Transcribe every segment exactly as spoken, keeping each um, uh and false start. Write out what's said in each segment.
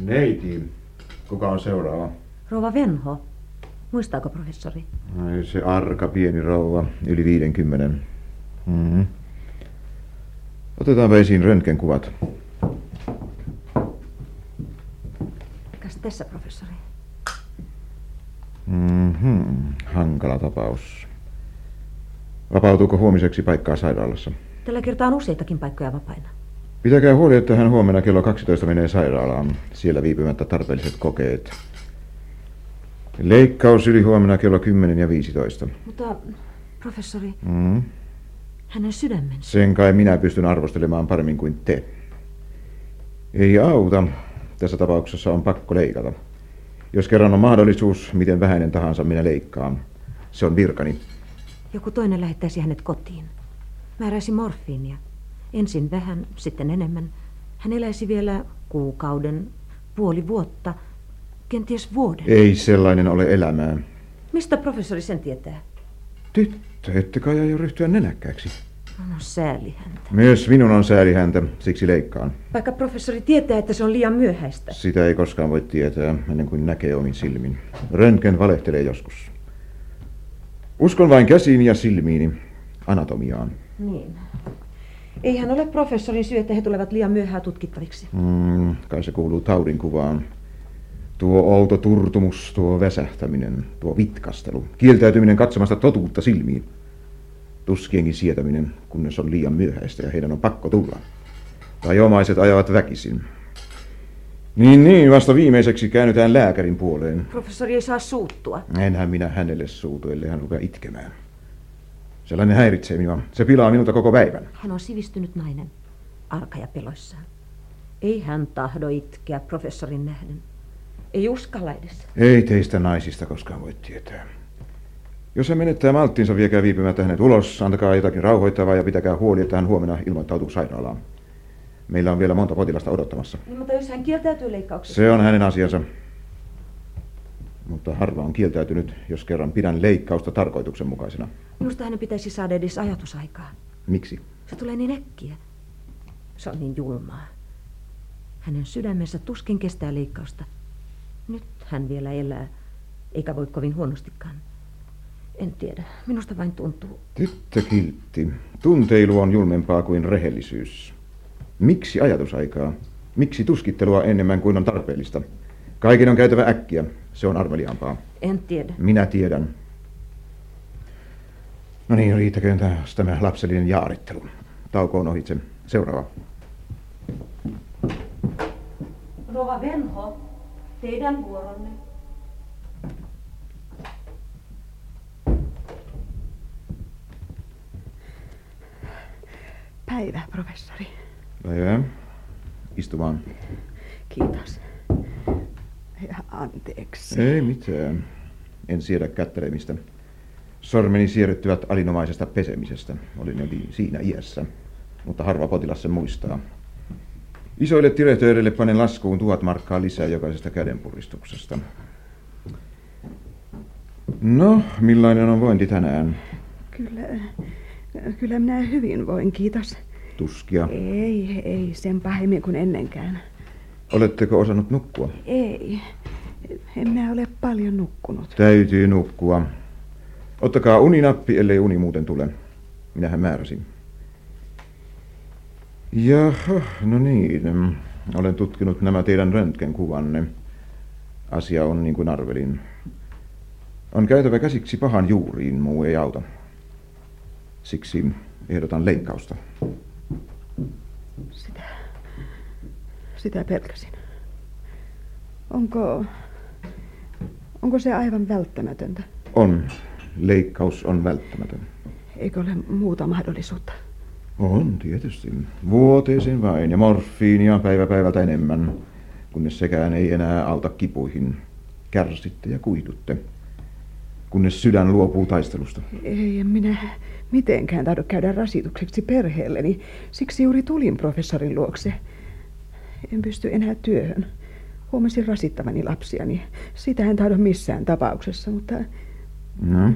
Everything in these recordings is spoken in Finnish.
Neiti, kuka on seuraava? Rouva Venho. Muistaako professori? Ai, se arka pieni rouva, yli viidenkymmenen. Mm-hmm. Otetaanpa esiin röntgenkuvat. Kas tässä, professori? Mm-hmm. Hankala tapaus. Vapautuuko huomiseksi paikkaa sairaalassa? Tällä kertaa on useitakin paikkoja vapaina. Pitäkää huoli, että hän huomenna kello kaksitoista menee sairaalaan. Siellä viipymättä tarpeelliset kokeet. Leikkaus yli huomenna kello kymmenen ja viisitoista. Mutta, professori, mm. hänen sydämensä. Sen kai minä pystyn arvostelemaan paremmin kuin te. Ei auta. Tässä tapauksessa on pakko leikata. Jos kerran on mahdollisuus, miten vähäinen tahansa minä leikkaan. Se on virkani. Joku toinen lähettäisi hänet kotiin. Määräisi morfiinia. Ensin vähän, sitten enemmän. Hän eläisi vielä kuukauden, puoli vuotta, kenties vuoden. Ei sellainen ole elämää. Mistä professori sen tietää? Tyttö, ette kai aio ryhtyä nenäkkääksi. No sääli häntä. Myös minun on sääli häntä, siksi leikkaan. Vaikka professori tietää, että se on liian myöhäistä. Sitä ei koskaan voi tietää, ennen kuin näkee omin silmin. Röntgen valehtelee joskus. Uskon vain käsiini ja silmiini, anatomiaan. Niin. Eihän ole professorin syy, että he tulevat liian myöhään tutkittaviksi. Mm, kai se kuuluu taudinkuvaan. Tuo outo turtumus, tuo väsähtäminen, tuo vitkastelu, kieltäytyminen katsomasta totuutta silmiin. Tuskienkin sietäminen, kunnes on liian myöhäistä ja heidän on pakko tulla. Tai omaiset ajavat väkisin. Niin, niin, vasta viimeiseksi käännytään lääkärin puoleen. Professori ei saa suuttua. Enhän minä hänelle suutu, ellei hän rupea itkemään. Sellainen häiritsee minua. Se pilaa minulta koko päivän. Hän on sivistynyt nainen, arka ja peloissaan. Ei hän tahdo itkeä professorin nähden. Ei uskalla edes. Ei teistä naisista koskaan voi tietää. Jos hän menettää malttinsa, viekää viipymättä hänet ulos, antakaa jotakin rauhoittavaa ja pitäkää huoli, että hän huomenna ilmoittautuu sairaalaan. Meillä on vielä monta potilasta odottamassa. Niin, mutta jos hän kieltäytyy leikkauksesta? Se on hänen asiansa. Mutta harva on kieltäytynyt, jos kerran pidän leikkausta tarkoituksenmukaisena. Minusta hänen pitäisi saada edes ajatusaikaa. Miksi? Se tulee niin äkkiä. Se on niin julmaa. Hänen sydämensä tuskin kestää leikkausta. Nyt hän vielä elää, eikä voi kovin huonostikaan. En tiedä, minusta vain tuntuu. Tyttö kiltti. Tunteilu on julmempaa kuin rehellisyys. Miksi ajatusaikaa? Miksi tuskittelua enemmän kuin on tarpeellista? Kaiken on käytävä äkkiä. Se on armeliaampaa. En tiedä. Minä tiedän. No niin, riittäköön taas tämä lapsellinen jaarittelu. Tauko on ohitse. Seuraava. Rouva Venho, teidän vuoronne. Päivä, professori. Päivää. Istumaan. Kiitos. Ja anteeksi. Ei mitään. En siedä kättelemistä. Sormeni sierryttyvät alinomaisesta pesemisestä. Olin jo siinä iässä, mutta harva potilas sen muistaa. Isoille direktööreille panen laskuun tuhat markkaa lisää jokaisesta kädenpuristuksesta. No, millainen on vointi tänään? Kyllä, kyllä minä hyvin voin, kiitos. Tuskia? Ei, ei sen pahemmin kuin ennenkään. Oletteko osannut nukkua? Ei, en minä ole paljon nukkunut. Täytyy nukkua. Ottakaa uninappi, ellei uni muuten tule. Minähän määräsin. Jaha, no niin. Olen tutkinut nämä teidän röntgenkuvanne. Asia on niin kuin arvelin. On käytävä käsiksi pahan juuriin, muu ei auta. Siksi ehdotan leikkausta. Sitä, sitä pelkäsin. Onko, onko se aivan välttämätöntä? On. Leikkaus on välttämätön. Eikö ole muuta mahdollisuutta? On tietysti. Vuoteeseen vain ja morfiinia päivä päivältä enemmän, kunnes sekään ei enää auta kipuihin. Kärsitte ja kuihdutte, kunnes sydän luopuu taistelusta. Ei minä mitenkään tahdo käydä rasitukseksi perheelleni. Siksi juuri tulin professorin luokse. En pysty enää työhön. Huomasin rasittavani lapsiani. Sitä en tahdo missään tapauksessa, mutta... No?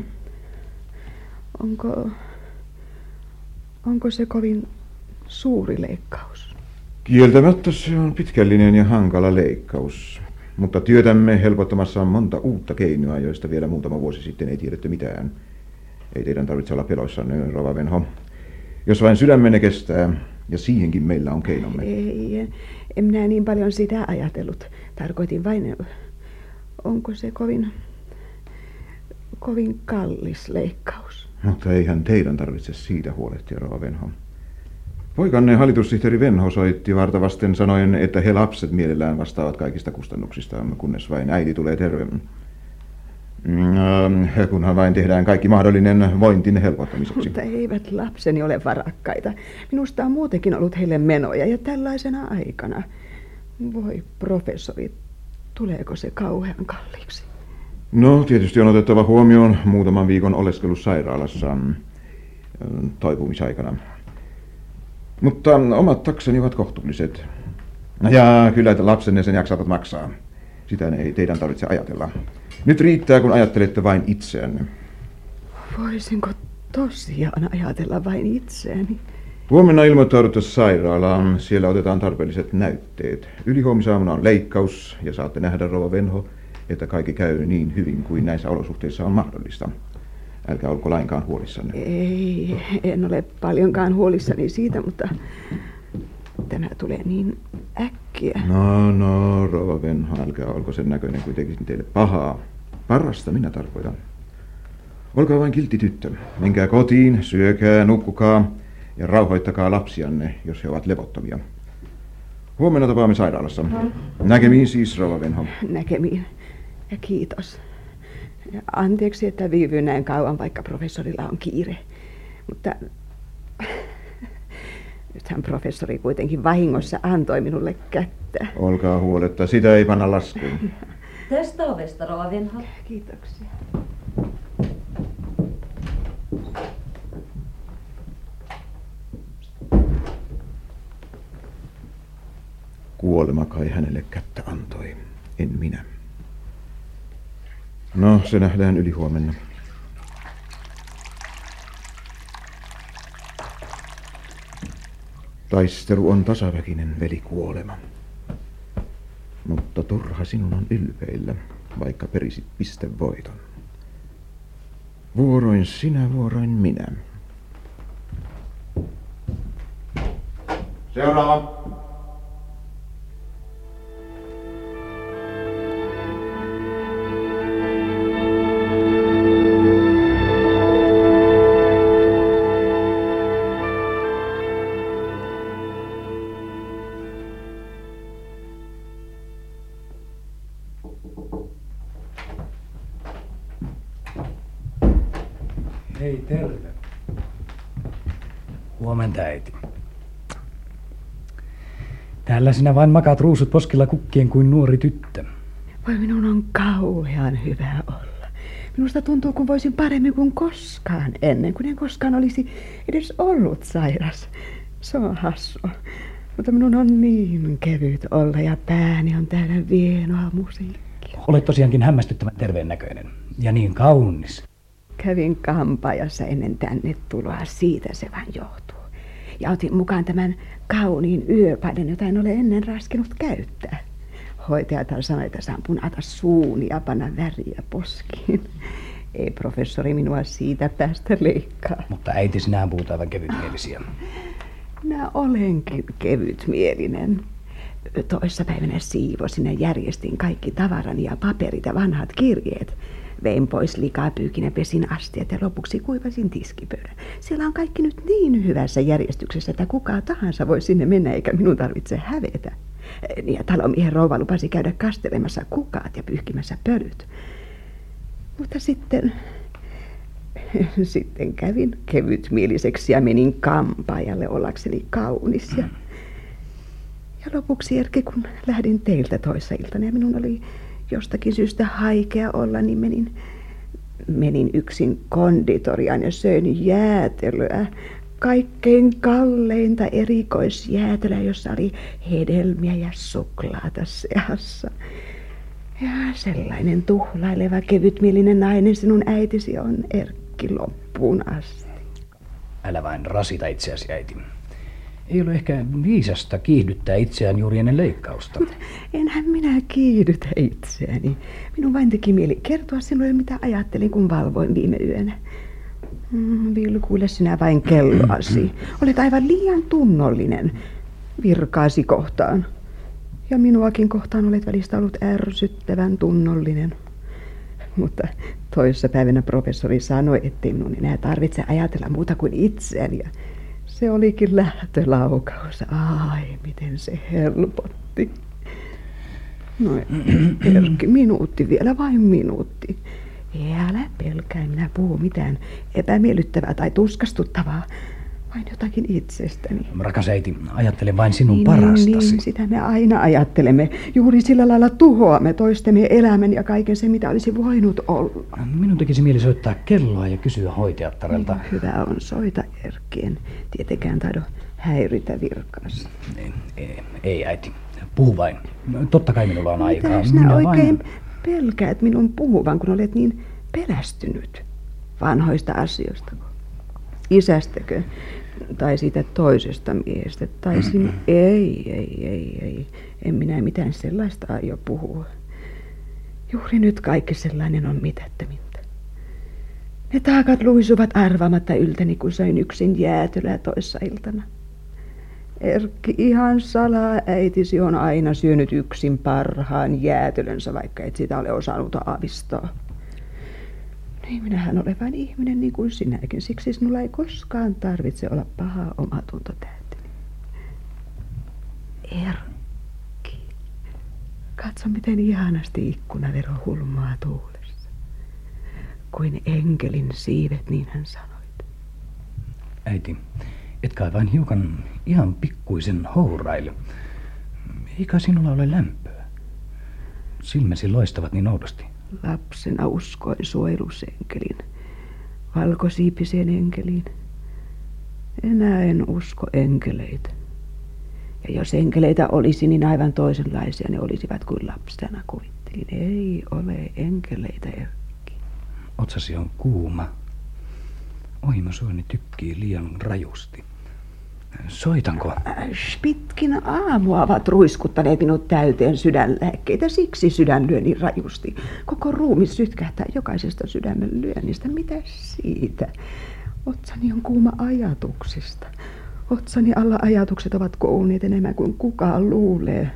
Onko... Onko se kovin suuri leikkaus? Kieltämättä se on pitkällinen ja hankala leikkaus, mutta työtämme helpottamassa on monta uutta keinoa, joista vielä muutama vuosi sitten ei tiedetty mitään. Ei teidän tarvitse olla peloissanne, rouva Venho. Jos vain sydämenne kestää, ja siihenkin meillä on keinomme. Ei, en minä niin paljon sitä ajatellut. Tarkoitin vain, onko se kovin, kovin kallis leikkaus. Mutta eihän teidän tarvitse siitä huolehtia, rouva Venho. Poikanne hallitussihteeri Venho soitti vartavasten sanoen, että he lapset mielellään vastaavat kaikista kustannuksista, kunnes vain äiti tulee terve. Kunhan vain tehdään kaikki mahdollinen vointin helpottamiseksi. Mutta eivät lapseni ole varakkaita. Minusta on muutenkin ollut heille menoja ja tällaisena aikana. Voi professori, tuleeko se kauhean kalliiksi? No, tietysti on otettava huomioon muutaman viikon oleskelu sairaalassa toipumisaikana. Mutta omat takseni ovat kohtuulliset. Ja kyllä, että lapsenne sen jaksavat maksaa. Sitä ei teidän tarvitse ajatella. Nyt riittää, kun ajattelette vain itseänne. Voisinko tosiaan ajatella vain itseäni? Huomenna ilmoittaudutte sairaalaan. Siellä otetaan tarpeelliset näytteet. Ylihuomisaamuna on leikkaus ja saatte nähdä, rouva Venho, että kaikki käy niin hyvin kuin näissä olosuhteissa on mahdollista. Älkää olko lainkaan huolissanne. Ei, en ole paljonkaan huolissani siitä, mutta tämä tulee niin äkkiä. No, no, rouva Venho, älkää olko sen näköinen kuitenkin teille pahaa. Parasta minä tarkoitan. Olkaa vain kiltti tyttö. Menkää kotiin, syökää, nukkukaa ja rauhoittakaa lapsianne, jos he ovat levottomia. Huomenna tapaamme sairaalassa. Näkemiin siis, rouva Venho. Näkemiin. Ja kiitos. Anteeksi, että viivyin näin kauan, vaikka professorilla on kiire. Mutta nythän professori kuitenkin vahingossa antoi minulle kättä. Olkaa huoletta, sitä ei panna laskuun. Tästä ovesta, rouva Venho. Kiitoksia. Kuolema kai hänelle kättä antoi, en minä. No, se nähdään ylihuomenna. Taistelu on tasaväkinen, veli kuolema. Mutta turha sinun on ylpeillä, vaikka perisit pistevoiton. Vuoroin sinä, vuoroin minä. Seuraava. Hei, terve. Huomenta, äiti. Täällä sinä vain makaat ruusut poskilla kukkien kuin nuori tyttö. Voi, minun on kauhean hyvä olla. Minusta tuntuu, kun voisin paremmin kuin koskaan ennen, kun en koskaan olisi edes ollut sairas. Se on hassua. Mutta minun on niin kevyt olla ja pääni on täynnä vienoa musiikkia. Olet tosiaankin hämmästyttävän terveen näköinen ja niin kaunis. Kävin kampaajassa ennen tänne tuloa, siitä se vain johtuu. Ja otin mukaan tämän kauniin yöpaidan, jota en ole ennen raskinut käyttää. Hoitajatar sanoi, että saan punata suuni ja panna väriä poskiin. Ei professori minua siitä päästä leikkaa. Mutta äiti, sinähän puhut aivan kevytmielisiä. Minä olenkin kevytmielinen. Toissapäivänä siivosin ja järjestin kaikki tavarani ja paperit ja vanhat kirjeet. Vein pois likapyykin ja pesin astiat ja lopuksi kuivasin tiskipöydän. Siellä on kaikki nyt niin hyvässä järjestyksessä, että kuka tahansa voi sinne mennä eikä minun tarvitse hävetä. Ja talomiehen rouva lupasi käydä kastelemassa kukat ja pyyhkimässä pölyt. Mutta sitten, sitten kävin kevytmieliseksi ja menin kampaajalle ollakseni kaunis. Ja, ja lopuksi, Erkki, kun lähdin teiltä toissa iltana ja minun oli jostakin syystä haikea olla, niin menin, menin yksin konditoriaan ja söin jäätelöä. Kaikkein kalleinta erikoisjäätelöä, jossa oli hedelmiä ja suklaata seassa. Ja sellainen tuhlaileva, kevytmielinen nainen sinun äitisi on, Erkki, loppuun asti. Älä vain rasita itseäsi, äiti. Ei ole ehkä viisasta kiihdyttää itseään juuri ennen leikkausta. Mutta enhän minä kiihdytä itseäni. Minun vain teki mieli kertoa sinulle, mitä ajattelin, kun valvoin viime yönä. Mm, vilkuile sinä vain kelloasi. Olet aivan liian tunnollinen virkaasi kohtaan. Ja minuakin kohtaan olet välistä ollut ärsyttävän tunnollinen. Mutta toissa päivänä professori sanoi, ettei minun enää tarvitse ajatella muuta kuin itseäni. Ja se olikin lähtölaukaus. Ai, miten se helpotti. No, Erkki, minuutti vielä, vain minuutti. Älä pelkää, minä puhu mitään epämiellyttävää tai tuskastuttavaa. Vain jotakin itsestäni. Rakas äiti, ajattelen vain sinun niin, parastasi. Niin, sitä me aina ajattelemme. Juuri sillä lailla tuhoamme toistemme elämän ja kaiken se, mitä olisi voinut olla. Minun tekisi mieli soittaa kelloa ja kysyä hoitajattarelta. Niin, hyvä on, soita Erkki. En tietenkään tahdo häiritä virkaasi. Ei, ei, ei äiti, puhu vain. Totta kai minulla on aikaa. Mitä sinä Minä oikein vain... pelkäät minun puhuvan, kun olet niin pelästynyt vanhoista asioista? Isästäkö? Tai siitä toisesta miehestä? Tai sin... Ei, ei, ei, ei. En minä mitään sellaista aio puhua. Juuri nyt kaikki sellainen on mitättömintä. Ne taakat luisuvat arvaamatta yltäni, kun söin yksin jäätelöä toissa iltana. Erkki, ihan salaa äitisi on aina syönyt yksin parhaan jäätelönsä, vaikka et sitä ole osannut aavistaa. Niin, minähän olen vain ihminen niin kuin sinäkin, siksi sinulla ei koskaan tarvitse olla paha omatunto täytyy. Erkki, katso miten ihanasti ikkunavero hulmaa tuulessa. Kuin enkelin siivet, niin hän sanoit. Äiti, etkä vain hiukan ihan pikkuisen houraile. Eikä sinulla ole lämpöä? Silmäsi loistavat niin oudosti. Lapsena uskoin suojelusenkelin, valkosiipiseen enkeliin. Enää en usko enkeleitä. Ja jos enkeleitä olisi, niin aivan toisenlaisia ne olisivat kuin lapsena kuvittelin. Ei ole enkeleitä, Erkki. Otsasi on kuuma. Ohimosuoni tykkii liian rajusti. Soitanko? Äsh, pitkin aamua ovat ruiskuttaneet minut täyteen sydänlääkkeitä, siksi sydän lyö niin rajusti. Koko ruumi sytkähtää jokaisesta sydämen lyönnistä. Mitä siitä? Otsani on kuuma ajatuksista. Otsani alla ajatukset ovat kouneet enemmän kuin kukaan luulee.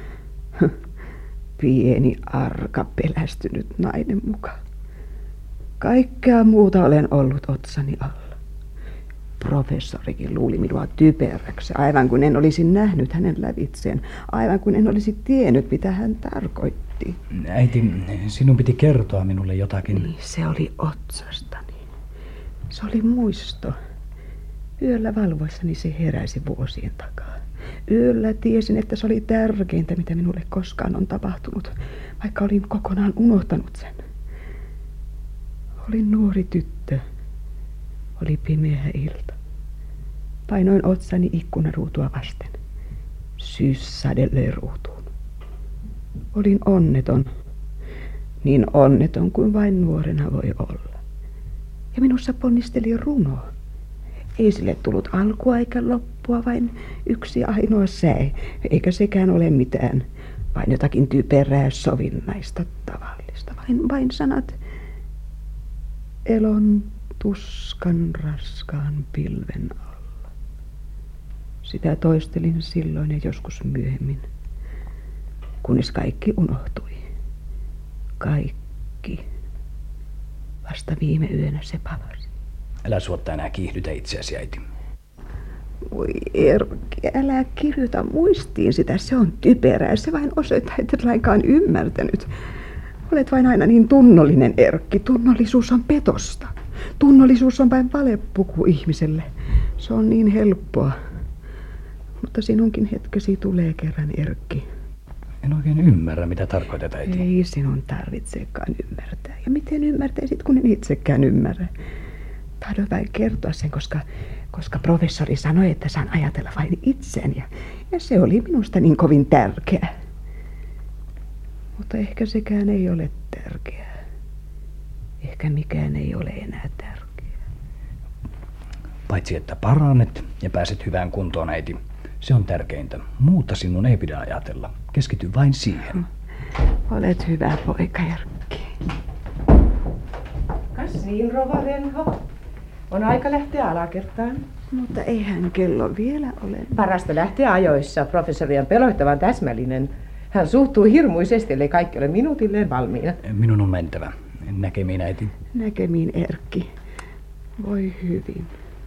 Pieni, arka, pelästynyt nainen muka. Kaikkea muuta olen ollut otsani alla. Professorikin luuli minua typeräksi, aivan kuin en olisi nähnyt hänen lävitseen, aivan kuin en olisi tiennyt, mitä hän tarkoitti. Äiti, sinun piti kertoa minulle jotakin. Niin, se oli otsastani. Se oli muisto. Yöllä valvoissani se heräsi vuosien takaa. Yöllä tiesin, että se oli tärkeintä, mitä minulle koskaan on tapahtunut, vaikka olin kokonaan unohtanut sen. Olin nuori tyttö. Oli pimeä ilta. Painoin otsani ikkunaruutua vasten. Syyssade löi ruutuun. Olin onneton. Niin onneton kuin vain nuorena voi olla. Ja minussa ponnisteli runo. Ei sille tullut alkua eikä loppua, vain yksi ainoa säe. Eikä sekään ole mitään. Vain jotakin typerää sovinnaista tavallista. Vain, vain sanat elon tuskan raskaan pilven alla. Sitä toistelin silloin ja joskus myöhemmin, kunnes kaikki unohtui. Kaikki. Vasta viime yönä se palasi. Älä suotta enää kiihdytä itseäsi, äiti. Voi Erkki, älä kirjoita muistiin sitä. Se on typerää. Se vain osoittaa, että et lainkaan ymmärtänyt. Olet vain aina niin tunnollinen, Erkki. Tunnollisuus on petosta. Tunnollisuus on vain valepuku ihmiselle. Se on niin helppoa. Mutta sinunkin hetkesi tulee kerran, Erkki. En oikein ymmärrä, mitä tarkoitat, äiti. Ei sinun tarvitsekaan ymmärtää. Ja miten ymmärtäisit, kun en itsekään ymmärrä? Tahdon vain kertoa sen, koska, koska professori sanoi, että saan ajatella vain itseäni. Ja, ja se oli minusta niin kovin tärkeää. Mutta ehkä sekään ei ole tärkeää. Ehkä mikään ei ole enää tärkeää. Paitsi että parannet ja pääset hyvään kuntoon, äiti. Se on tärkeintä. Muuta sinun ei pidä ajatella. Keskity vain siihen. Olet hyvä poika, Erkki. Kas niin, rouva Venho. On aika lähteä alakertaan. Mutta eihän kello vielä ole. Parasta lähteä ajoissa. Professori on pelottavan täsmällinen. Hän suhtuu hirmuisesti, ellei kaikki ole minuutilleen valmiina. Minun on mentävä. Näkemiin, äiti. Näkemiin, Erkki. Voi hyvin.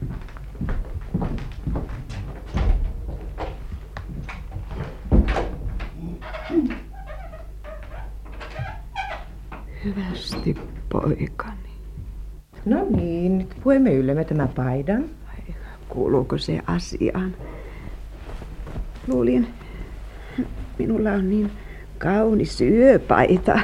Hyvästi, poikani. No niin, nyt puemme yllemme tämän paidan. Kuuluuko se asiaan? Luulin, minulla on niin kaunis yöpaita.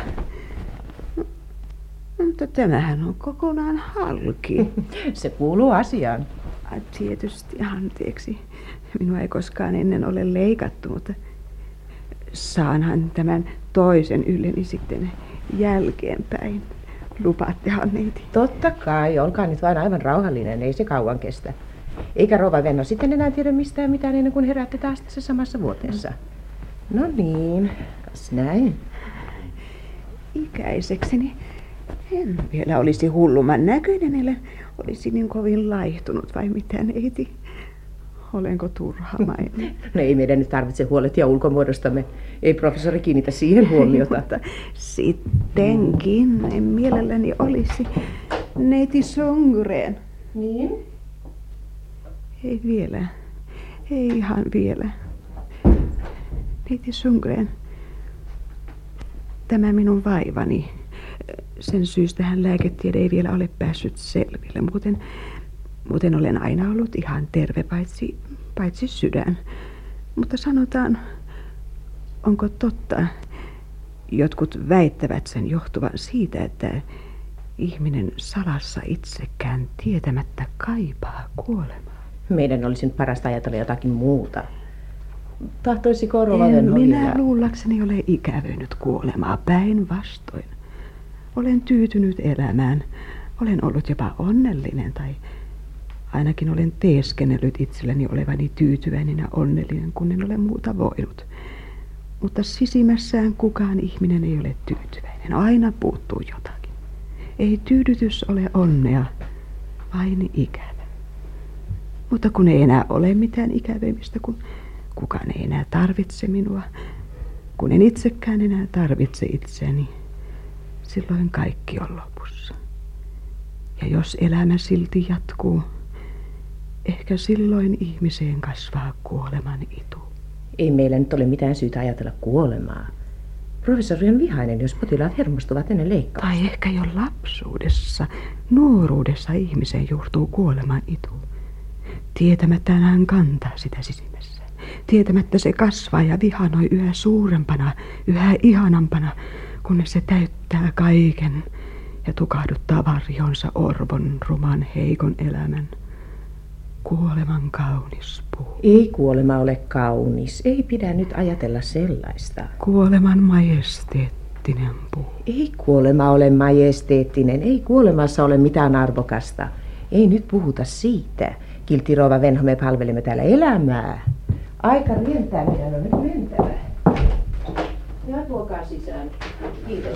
Mutta tämähän on kokonaan halki. Se kuuluu asiaan. Tietysti, anteeksi. Minua ei koskaan ennen ole leikattu, mutta saanhan tämän toisen ylleni sitten jälkeenpäin. Lupaattehan neiti? Totta kai, olkaa nyt vain aivan rauhallinen, ei se kauan kestä. Eikä rouva Venno sitten enää tiedä mistään mitään ennen kuin heräätte taas tässä samassa vuoteessa. No niin, kas näin. Ikäisekseni en vielä olisi hullumman näköinen, ellei olisi niin kovin laihtunut, vai mitä, neiti? Olenko turhamainen? No ei meidän nyt tarvitse huolehtia ulkomuodostamme. Ei professori kiinnitä siihen huomiota. Mutta sittenkin en mielelläni olisi neiti Sundgren. Niin? Ei vielä. Ei ihan vielä. Neiti Sundgren. Tämä minun vaivani. Sen syystähän lääketiede ei vielä ole päässyt selville. Muuten, muuten olen aina ollut ihan terve, paitsi, paitsi sydän. Mutta sanotaan, onko totta, jotkut väittävät sen johtuvan siitä, että ihminen salassa itsekään tietämättä kaipaa kuolemaa. Meidän olisi nyt parasta ajatella jotakin muuta. Tahtoisiko rouva En Venho minä vielä? luullakseni ole ikävöinyt kuolemaa, päinvastoin. Olen tyytynyt elämään. Olen ollut jopa onnellinen, tai ainakin olen teeskennellyt itselleni olevani tyytyväinen ja onnellinen, kun en ole muuta voinut. Mutta sisimmässään kukaan ihminen ei ole tyytyväinen. Aina puuttuu jotakin. Ei tyydytys ole onnea, vain ikävä. Mutta kun ei enää ole mitään ikävemmistä, kun kukaan ei enää tarvitse minua, kun en itsekään enää tarvitse itseäni, silloin kaikki on lopussa. Ja jos elämä silti jatkuu, ehkä silloin ihmiseen kasvaa kuoleman itu. Ei meillä nyt ole mitään syytä ajatella kuolemaa. Professori on vihainen, jos potilaat hermostuvat ennen leikkausta. Tai ehkä jo lapsuudessa, nuoruudessa ihmiseen juurtuu kuoleman itu. Tietämättään hän kantaa sitä sisimmässä. Tietämättä se kasvaa ja vihanoi yhä suurempana, yhä ihanampana, kunnes se täyttää kaiken ja tukahduttaa varjonsa orvon, ruman, heikon elämän. Kuoleman kaunis puu. Ei kuolema ole kaunis. Ei pidä nyt ajatella sellaista. Kuoleman majesteettinen puu. Ei kuolema ole majesteettinen. Ei kuolemassa ole mitään arvokasta. Ei nyt puhuta siitä. Kiltti rouva Venho, me palvelemme täällä elämää. Aika rientää, meidän on nyt mentävä. Ja tuokaa sisään. Kiitos.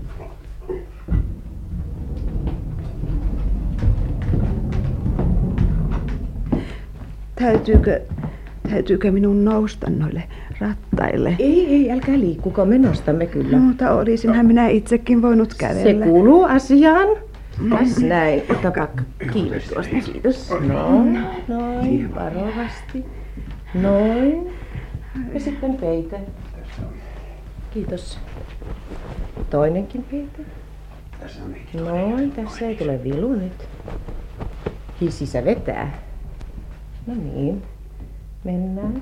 Täytyykö, täytyykö minun nousta noille rattaille? Ei, ei, älkää liikkuko, me nostamme kyllä. Mutta olisinhan minä itsekin voinut kävellä. Se kuuluu asiaan. Kas näin. Ottakaa kiinni tuosta, kiitos. Noin, noin, varovasti. Noin. Ja sitten peite. Kiitos. Toinenkin peite. Noin, tässä ei tule vilu nyt. Hississä vetää. No niin, mennään.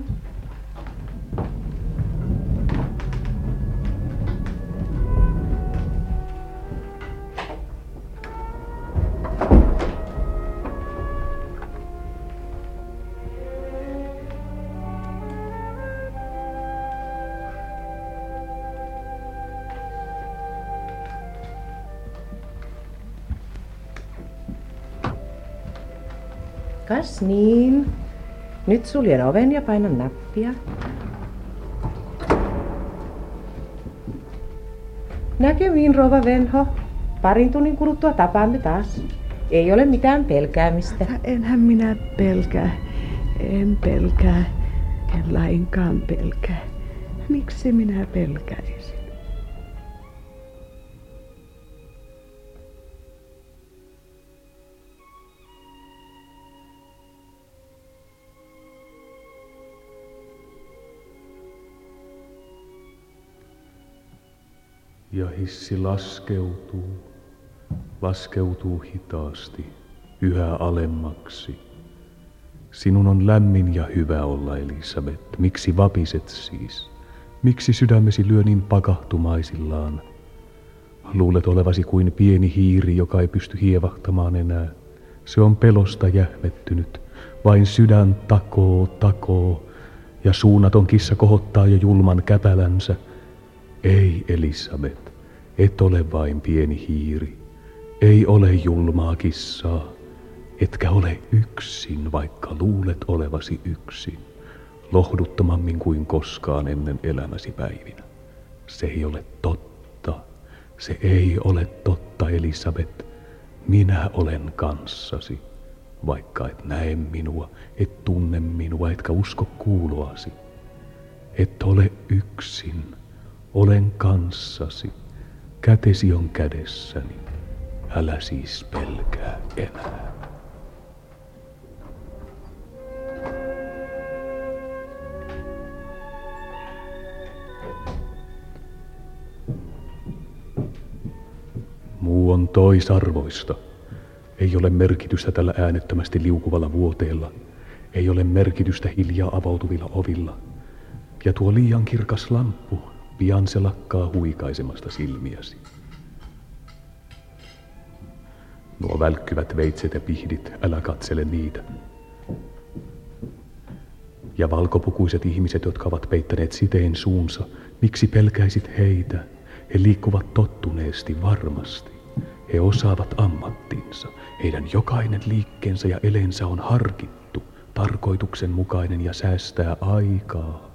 Kas niin. Nyt suljen oven ja painan nappia. Näkemiin, rouva Venho. Parin tunnin kuluttua tapaamme taas. Ei ole mitään pelkäämistä. Enhän minä pelkää. En pelkää. En lainkaan pelkää. Miksi minä pelkäisin? Ja hissi laskeutuu, laskeutuu hitaasti, yhä alemmaksi. Sinun on lämmin ja hyvä olla, Elisabeth. Miksi vapiset siis? Miksi sydämesi lyö niin pakahtumaisillaan? Luulet olevasi kuin pieni hiiri, joka ei pysty hievahtamaan enää. Se on pelosta jähmettynyt. Vain sydän takoo, takoo, ja suunnaton kissa kohottaa jo julman käpälänsä. Ei, Elisabeth, et ole vain pieni hiiri. Ei ole julmaa kissaa. Etkä ole yksin, vaikka luulet olevasi yksin. Lohduttomammin kuin koskaan ennen elämäsi päivinä. Se ei ole totta. Se ei ole totta, Elisabeth. Minä olen kanssasi. Vaikka et näe minua, et tunne minua, etkä usko kuuloasi. Et ole yksin. Olen kanssasi. Kätesi on kädessäni. Älä siis pelkää enää. Muu on toisarvoista. Ei ole merkitystä tällä äänettömästi liukuvalla vuoteella. Ei ole merkitystä hiljaa avautuvilla ovilla. Ja tuo liian kirkas lamppu, pian se lakkaa huikaisemasta silmiäsi. Nuo välkkyvät veitset ja pihdit, älä katsele niitä. Ja valkopukuiset ihmiset, jotka ovat peittäneet siteen suunsa, miksi pelkäisit heitä? He liikkuvat tottuneesti varmasti. He osaavat ammattinsa. Heidän jokainen liikkeensä ja eleensä on harkittu, tarkoituksenmukainen ja säästää aikaa.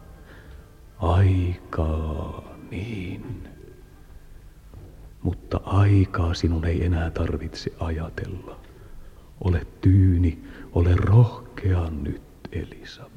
Aikaa, niin. Mutta aikaa sinun ei enää tarvitse ajatella. Ole tyyni, ole rohkea nyt, Elisabeth.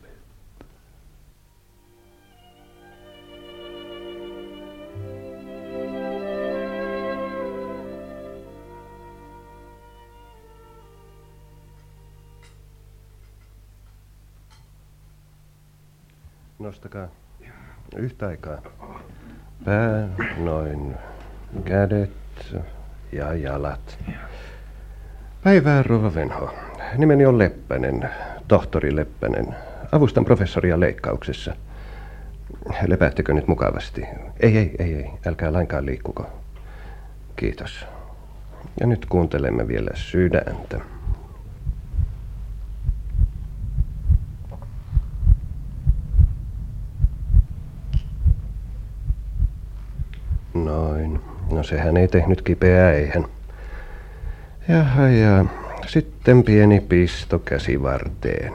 Nostakaa yhtä aikaa. Pää, noin. Kädet ja jalat. Päivää, rouva Venho. Nimeni on Leppänen, tohtori Leppänen. Avustan professoria leikkauksessa. Lepäättekö nyt mukavasti? Ei, ei, ei, ei. Älkää lainkaan liikkuko. Kiitos. Ja nyt kuuntelemme vielä sydäntä. Noin. No sehän ei tehnyt kipeää, eihän. Jaha, ja sitten pieni pisto käsivarteen.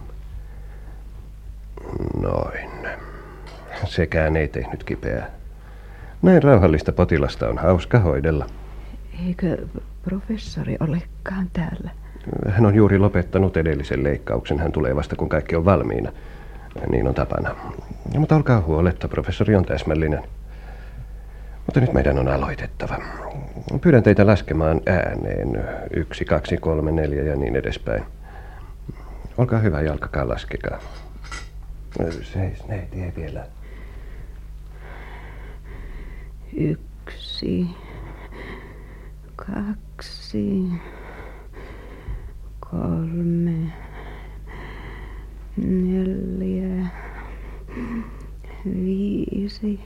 Noin. Sekään ei tehnyt kipeää. Näin rauhallista potilasta on hauska hoidella. Eikö professori olekaan täällä? Hän on juuri lopettanut edellisen leikkauksen. Hän tulee vasta, kun kaikki on valmiina. Niin on tapana. Ja, mutta olkaa huoletta, professori on täsmällinen. Mutta nyt meidän on aloitettava. Pyydän teitä laskemaan ääneen. Yksi, kaksi, kolme, neljä ja niin edespäin. Olkaa hyvä, jalkakaa, laskekaa. Seis, ne tie vielä. Yksi, kaksi, kolme, neljä, viisi,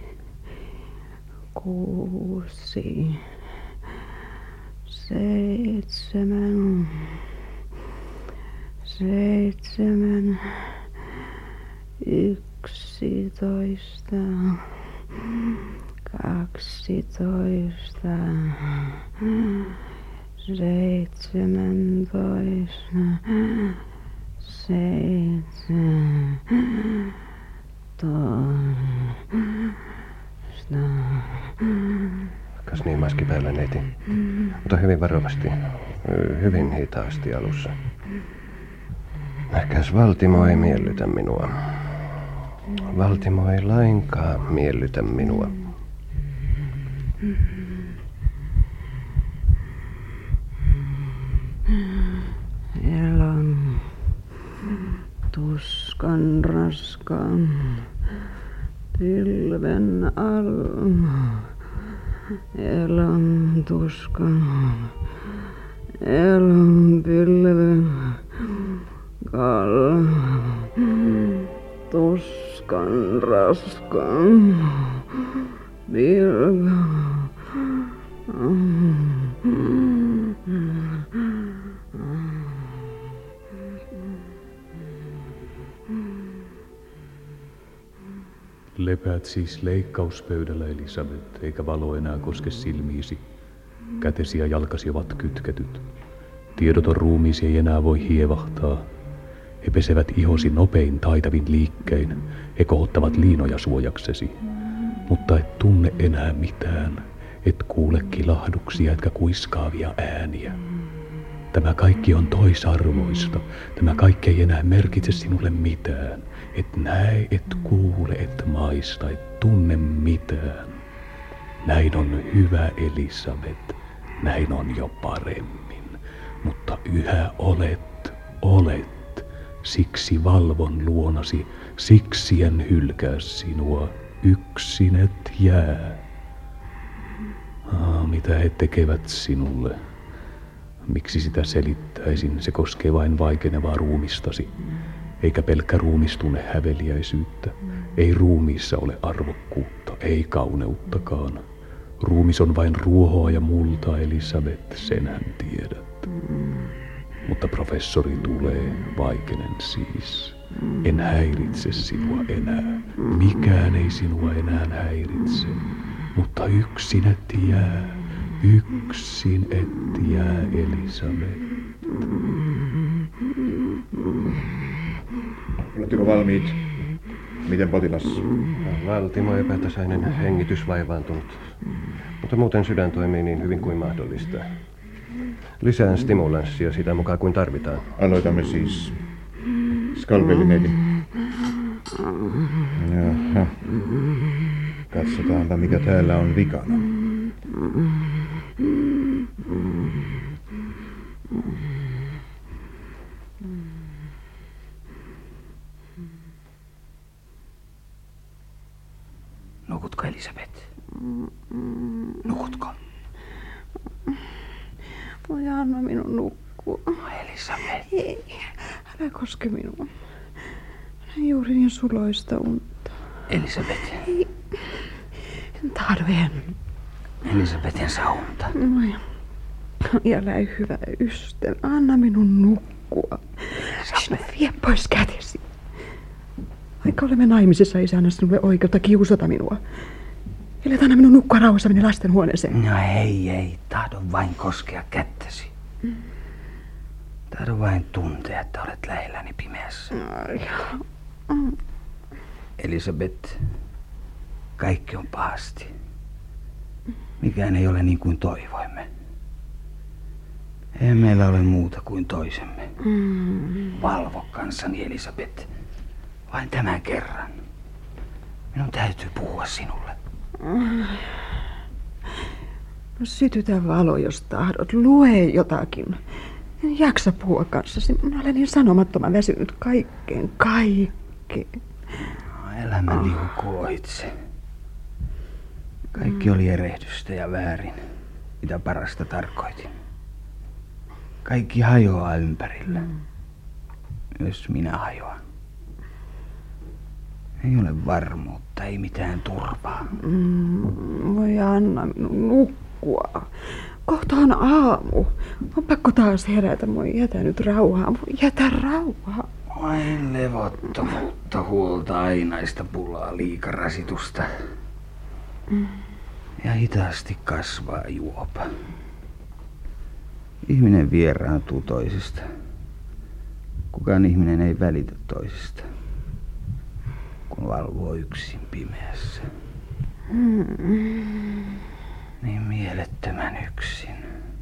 kuusi, seitsemän, seitsemän, yksitoista, kaksitoista, seitsemäntoista, seitsemän, Kas niin maski päällä, neiti. Mutta hyvin varovasti. Hyvin hitaasti alussa. Käs Valtimo ei miellytä minua. Valtimo ei lainkaan miellytä minua. Elon tuskan raskaan pilven alla. Elon tuskan, elon pilven kalla. Tuskan raskaan pilven. Lepäät siis leikkauspöydällä, Elisabeth, eikä valo enää koske silmiisi. Kätesi ja jalkasi ovat kytketyt. Tiedoton ruumiisi ei enää voi hievahtaa. He pesevät ihosi nopein taitavin liikkein. He kohottavat liinoja suojaksesi. Mutta et tunne enää mitään. Et kuule kilahduksia etkä kuiskaavia ääniä. Tämä kaikki on toisarvoista. Tämä kaikki ei enää merkitse sinulle mitään. Et näe, et kuule, et maista, et tunne mitään. Näin on hyvä, Elisabeth. Näin on jo paremmin. Mutta yhä olet, olet. Siksi valvon luonasi, siksi en hylkää sinua. Yksin et jää. Ah, mitä he tekevät sinulle? Miksi sitä selittäisin? Se koskee vain vaikenevaa ruumistasi. Eikä pelkkä ruumis tunne häveliäisyyttä. Ei ruumiissa ole arvokkuutta, ei kauneuttakaan. Ruumis on vain ruohoa ja multaa, Elisabeth, senhän tiedät. Mutta professori tulee, vaikenen siis. En häiritse sinua enää. Mikään ei sinua enää häiritse. Mutta yksin et jää. Yksin et jää, Elisabeth. Oletteko valmiit? Miten potilas? Valtimo epätasainen, hengitys vaivaantunut. Mutta muuten sydän toimii niin hyvin kuin mahdollista. Lisään stimulanssia sitä mukaan kuin tarvitaan. Aloitamme siis skalpelineiti. Jaha. Katsotaanpa mikä täällä on vikana. Nukutko, Elisabeth? Nukutko? Voi anna minun nukkua. Elisabeth. Ei, älä koske minua. Olen juuri niin suloista unta. Elisabeth. Ei, en tahdo en. Elisabeth, en saa unta. No ja, älä hyvä ystävä, anna minun nukkua. Elisabeth. Vie pois kätesi. Vaikka olemme naimisissa, ei se anna sinulle oikeutta kiusata minua. Ellei anna minun nukkua rauhassa mene lastenhuoneeseen. No ei, ei. Tahdo vain koskea kättäsi. Mm. Tahdo vain tuntea, että olet lähelläni pimeässä. Mm. Elisabeth, kaikki on pahasti. Mikään ei ole niin kuin toivoimme. Ei meillä ole muuta kuin toisemme. Mm. Valvo kanssani, Elisabeth. Vain tämän kerran. Minun täytyy puhua sinulle. No sytytä valo, jos tahdot. Lue jotakin. En jaksa puhua kanssasi. Minä olen niin sanomattoman väsynyt kaikkeen. Kaikkeen. No, elämä liukuu ohitse. Kaikki oli erehdystä ja väärin. Mitä parasta tarkoitin. Kaikki hajoaa ympärillä. Myös minä hajoan. Ei ole varmuutta, ei mitään turvaa. Mm, voi anna minun nukkua. Kohta on aamu. On pakko taas herätä. Moi jätä nyt rauhaa. Moi jätä rauhaa. Vain levottomuutta, huolta, ainaista pulaa, liikarasitusta. Mm. Ja hitaasti kasvaa juopa. Ihminen vieraantuu toisesta. Kukaan ihminen ei välitä toisista, kun valvoo yksin pimeässä. Mm. Niin mielettömän yksin.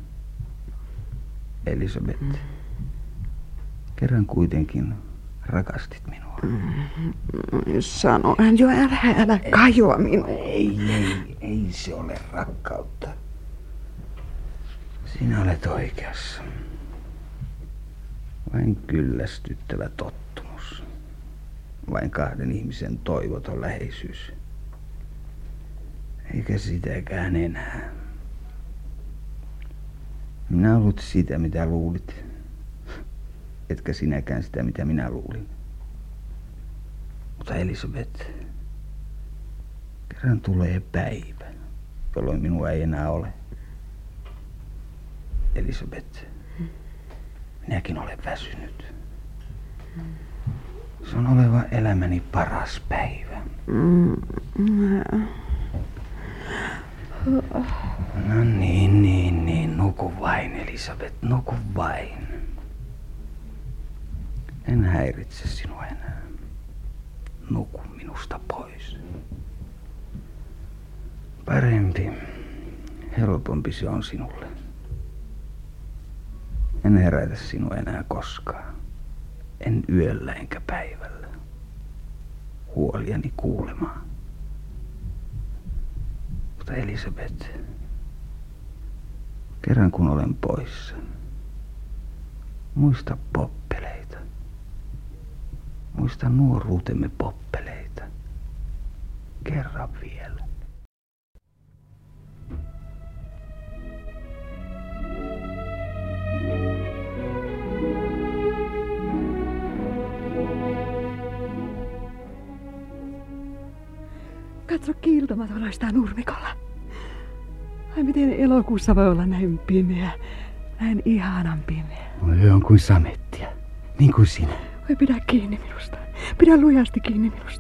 Elisabeth, mm. kerran kuitenkin rakastit minua. Mm. Sanohan jo, älä, älä kajoa minua. Ei, ei, ei se ole rakkautta. Sinä olet oikeassa. Vain kyllästyttävä tottumus. Vain kahden ihmisen toivoton läheisyys. Eikä sitäkään enää. Minä ollut sitä, mitä luulit. Etkä sinäkään sitä, mitä minä luulin. Mutta Elisabeth, kerran tulee päivä, jolloin minua ei enää ole. Elisabeth, minäkin olen väsynyt. Se on oleva elämäni paras päivä. No niin, niin, niin. Nuku vain, Elisabeth, nuku vain. En häiritse sinua enää. Nuku minusta pois. Parempi, helpompi se on sinulle. En herätä sinua enää koskaan. En yöllä enkä päivällä. Huoliani kuulemaan. Mutta Elisabeth, kerran kun olen poissa, muista poppeleita. Muista nuoruutemme poppeleita. Kerran vielä. Katso kiiltomato loistaa nurmikolla. Ai miten elokuussa voi olla näin pimeä, näin ihanan pimeä. Oi, on kuin samettia, niin kuin sinä. Oi pidä kiinni minusta, pidä lujasti kiinni minusta.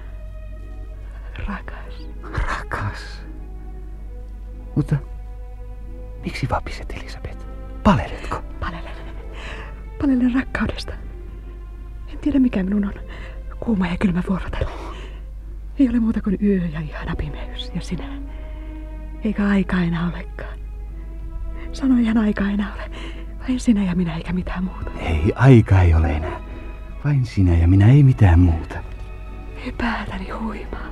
Rakas. Rakas. Mutta miksi vapiset, Elisabeth? Paleletko? Palelen. Palelen rakkaudesta. En tiedä mikä minun on kuuma ja kylmä vuorotelu. Ei ole muuta kuin yö ja ihana pimeys ja sinä. Eikä aikaa enää olekaan. Sano, eihän aikaa enää ole. Vain sinä ja minä eikä mitään muuta. Ei, aika ei ole enää. Vain sinä ja minä ei mitään muuta. Ei päätäni huimaa.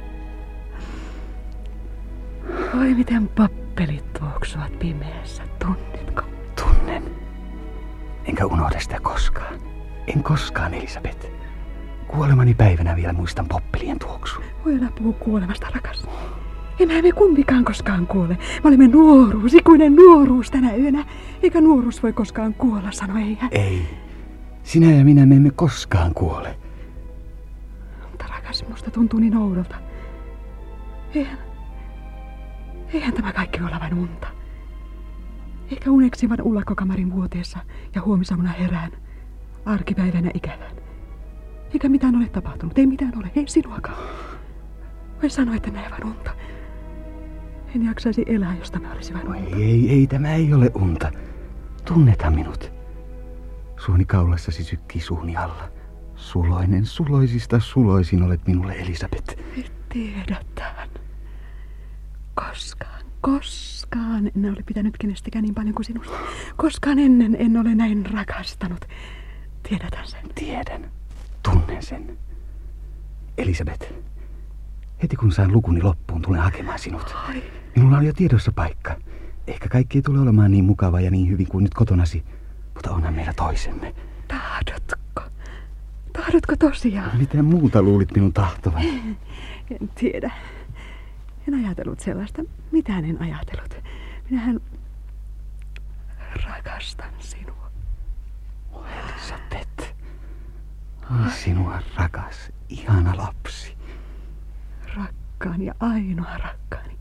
Oi miten pappelit tuoksuvat pimeässä. Tunnitko? Tunnen. Enkä unohda sitä koskaan. En koskaan, Elisabeth. Kuolemani päivänä vielä muistan poppelien tuoksu. Voi älä puhu kuolemasta, rakas. Emme me kumpikaan koskaan kuole. Me olemme nuoruus, ikuinen nuoruus tänä yönä. Eikä nuoruus voi koskaan kuolla, sano eihän. Ei. Sinä ja minä me emme koskaan kuole. Mutta rakas, musta tuntuu niin oudolta. Eihän, eihän tämä kaikki voi olla vain unta. Eikä uneksi vain ullakkokamarin vuoteessa ja huomisaamuna herään. Arkipäivänä ikävän. Eikä mitään ole tapahtunut, ei mitään ole, ei sinuakaan. Voi sanoa, että näin vain unta. En jaksaisi elää, jos tämä olisi vain unta. Ei, ei, ei, tämä ei ole unta. Tunnethan minut. Suoni kaulassasi sykkii suuni alla. Suloinen, suloisista suloisin olet minulle, Elisabeth. Et tiedä tämän. Koskaan, koskaan en ole pitänyt kenestäkään niin paljon kuin sinusta. Koskaan ennen en ole näin rakastanut. Tiedätän sen. Tiedän. Tunnen sen. Elisabeth, heti kun saan lukuni loppuun, tulen hakemaan sinut. Ai. Minulla on jo tiedossa paikka. Ehkä kaikki ei tule olemaan niin mukavaa ja niin hyvin kuin nyt kotonasi, mutta onhan meillä toisemme. Tahdotko? Tahdotko tosiaan? Mitä muuta luulit minun tahtovan? En tiedä. En ajatellut sellaista. Mitään en ajatellut. Minähän rakastan sinua. Oh, Elisabeth. Ai sinua rakas, ihana lapsi. Rakkaani ja ainoa rakkaani.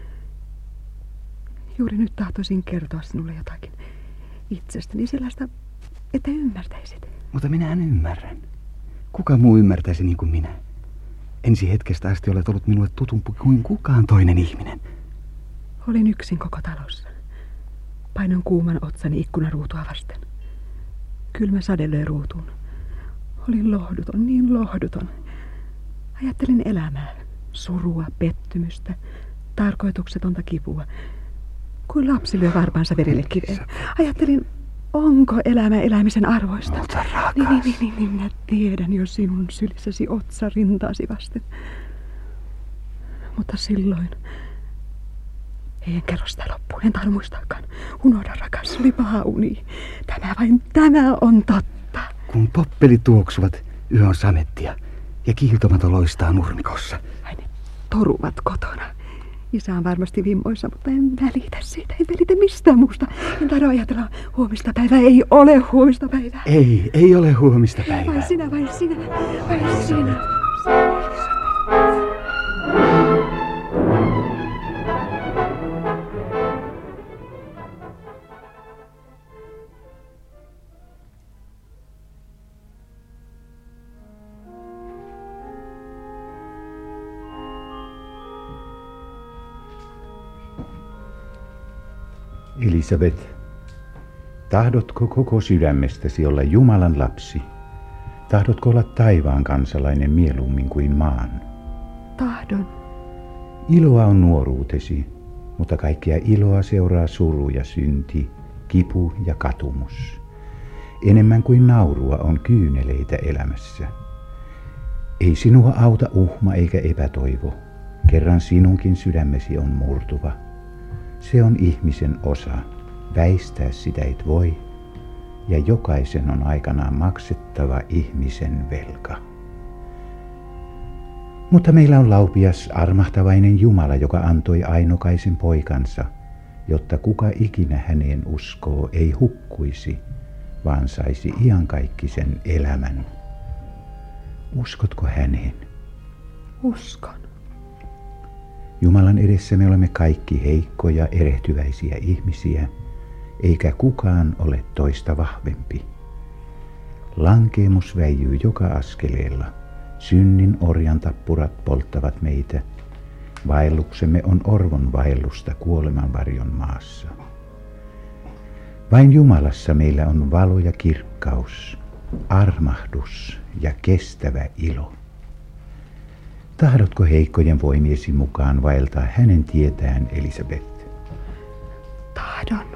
Juuri nyt tahtoisin kertoa sinulle jotakin itsestäni sellaista, että ymmärtäisit. Mutta minähän ymmärrän. Kuka muu ymmärtäisi niin kuin minä? Ensi hetkestä asti olet ollut minulle tutumpi kuin kukaan toinen ihminen. Olin yksin koko talossa. Painoin kuuman otsani ikkunaruutua vasten. Kylmä sade löi ruutuun. Olin lohduton, niin lohduton. Ajattelin elämää, surua, pettymystä, tarkoituksetonta kipua. Kuin lapsi lyö varpaansa verille kiveen. Ajattelin, onko elämä elämisen arvoista? Mutta rakas. Niin, niin, niin, niin, minä tiedän jo sinun sylissäsi otsa rintaasi vasten. Mutta silloin... Ei, en kerro sitä loppuun, en tahdo muistaakaan. Unohda, rakas, se oli paha uni. Tämä vain, tämä on totta. Kun poppelit tuoksuvat, yö on samettia ja kiiltomato loistaa nurmikossa. Ai ne toruvat kotona. Isä on varmasti vimmoissa, mutta en välitä siitä, en välitä mistään muusta. En tahdo ajatella huomista päivää, ei ole huomista päivää. Ei, ei ole huomista päivää. Vai sinä, vai sinä, vai sinä. Elisabeth, tahdotko koko sydämestäsi olla Jumalan lapsi? Tahdotko olla taivaan kansalainen mieluummin kuin maan? Tahdon. Iloa on nuoruutesi, mutta kaikkea iloa seuraa suru ja synti, kipu ja katumus. Enemmän kuin naurua on kyyneleitä elämässä. Ei sinua auta uhma eikä epätoivo, kerran sinunkin sydämesi on murtuva. Se on ihmisen osa, väistää sitä et voi, ja jokaisen on aikanaan maksettava ihmisen velka. Mutta meillä on laupias, armahtavainen Jumala, joka antoi ainokaisen poikansa, jotta kuka ikinä häneen uskoo ei hukkuisi, vaan saisi iankaikkisen elämän. Uskotko häneen? Uskon. Jumalan edessä me olemme kaikki heikkoja, erehtyväisiä ihmisiä, eikä kukaan ole toista vahvempi. Lankeemus väijyy joka askeleella. Synnin orjan tappurat polttavat meitä. Vaelluksemme on orvon vaellusta kuoleman varjon maassa. Vain Jumalassa meillä on valo ja kirkkaus, armahdus ja kestävä ilo. Tahdotko heikkojen voimiesi mukaan vaeltaa hänen tietään, Elisabeth? Tahdon.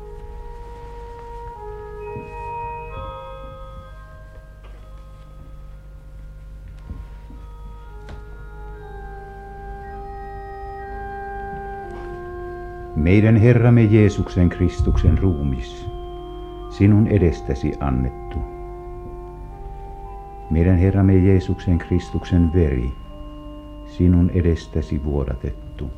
Meidän Herramme Jeesuksen Kristuksen ruumis, sinun edestäsi annettu. Meidän Herramme Jeesuksen Kristuksen veri, sinun edestäsi vuodatettu.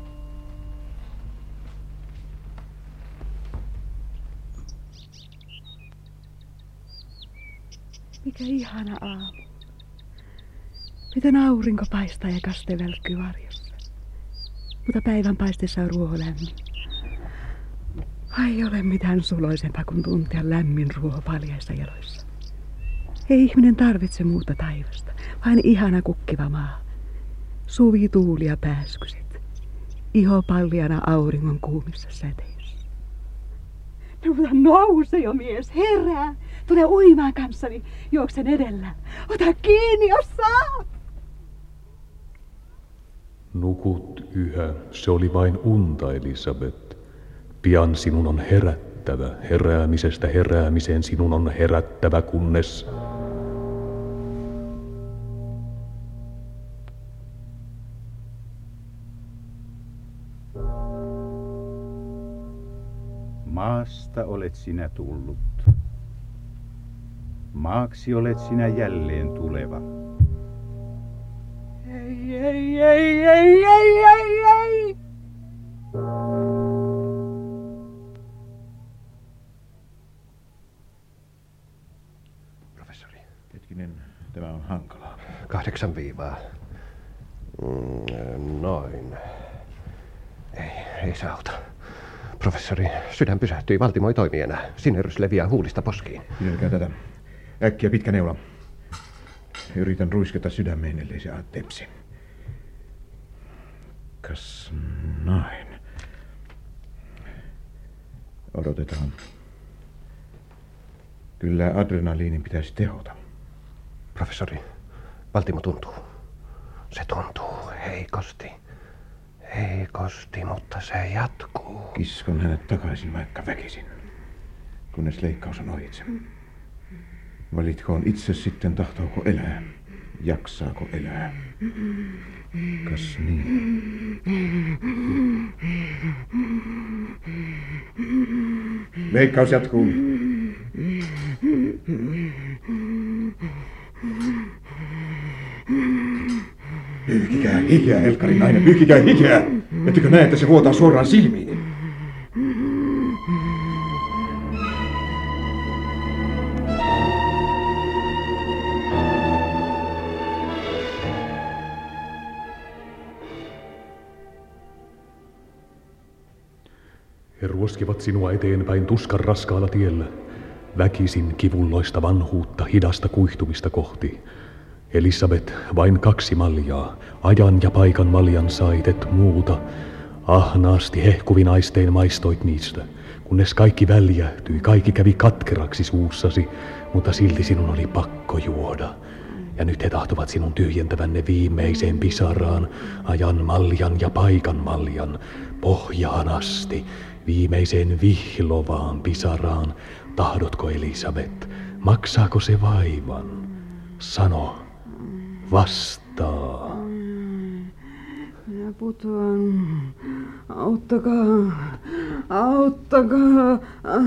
Mikä ihana aamu. Miten aurinko paistaa ja kaste välkkyy varjossa. Mutta päivän paisteessa on ruoho lämmin. Ai ole mitään suloisempaa kuin tuntea lämmin ruoho paljaissa jaloissa. Ei ihminen tarvitse muuta taivasta, vain ihana kukkiva maa. Suvi, tuuli ja pääskyset. Iho palliana auringon kuumissa säteissä. No, mutta nouse jo mies, herää! Tule uimaan kanssani, juoksen edellä. Ota kiinni, jos saat! Nukut yhä, se oli vain unta, Elisabeth. Pian sinun on herättävä, heräämisestä heräämiseen sinun on herättävä, kunnes... Maasta olet sinä tullut. Maaksi olet sinä jälleen tuleva. Ei, ei, ei, ei, ei, ei, ei! Professori. Hetkinen, tämä on hankalaa. Kahdeksan viivaa. Mm, noin. Ei, ei se auta. Professori, sydän pysähtyi, valtimo ei toimi enää. Sinerys leviää huulista poskiin. Pidetään tätä. Äkkiä pitkä neula. Yritän ruisketa sydämeen, ellei se tepsi. Kas näin. Odotetaan. Kyllä adrenaliinin pitäisi tehota. Professori, valtimo tuntuu. Se tuntuu heikosti. Heikosti, mutta se jatkuu. Kiskon hänet takaisin vaikka väkisin, kunnes leikkaus on ohitse. Valitkoon itse sitten, tahtooko elää. Jaksaako elää. Kas niin. Leikkaus jatkuu. Pyyhkikää hikeä, Helkkarin nainen, pyyhkikää hikeä! Ettekö näe, että se vuotaa suoraan silmiin? He ruoskivat sinua eteenpäin tuskan raskaalla tiellä, väkisin kivulloista vanhuutta, hidasta kuihtumista kohti. Elisabeth, vain kaksi maljaa, ajan ja paikan maljan sait, et muuta. Ahnaasti hehkuvin aistein maistoit niistä, kunnes kaikki väljähtyi, kaikki kävi katkeraksi suussasi, mutta silti sinun oli pakko juoda. Ja nyt he tahtovat sinun tyhjentävän ne viimeiseen pisaraan, ajan maljan ja paikan maljan, pohjaan asti, viimeiseen vihlovaan pisaraan. Tahdotko, Elisabeth, maksaako se vaivan? Sano, vastaa. Minä putoan. Auttakaa, auttakaa.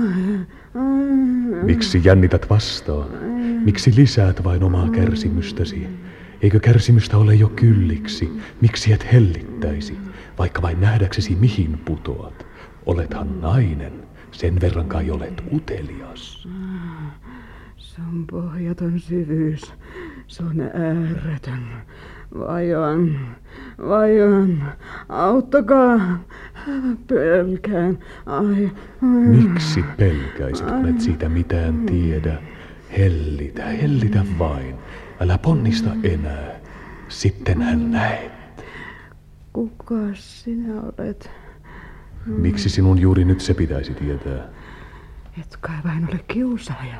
Miksi jännität vastaan? Miksi lisäät vain omaa kärsimystäsi? Eikö kärsimystä ole jo kylliksi? Miksi et hellittäisi, vaikka vain nähdäksesi mihin putoat? Olethan nainen, sen verran kai olet utelias. Se on pohjaton syvyys, se on ääretön. Vajoan, vajoan, auttakaa, pelkään. Ai, ai. Miksi pelkäisit, kun et siitä mitään tiedä? Hellitä, hellitä vain. Älä ponnista enää. Sitten hän näet. Kuka sinä olet? Miksi sinun juuri nyt se pitäisi tietää? Et kai vain ole kiusaaja.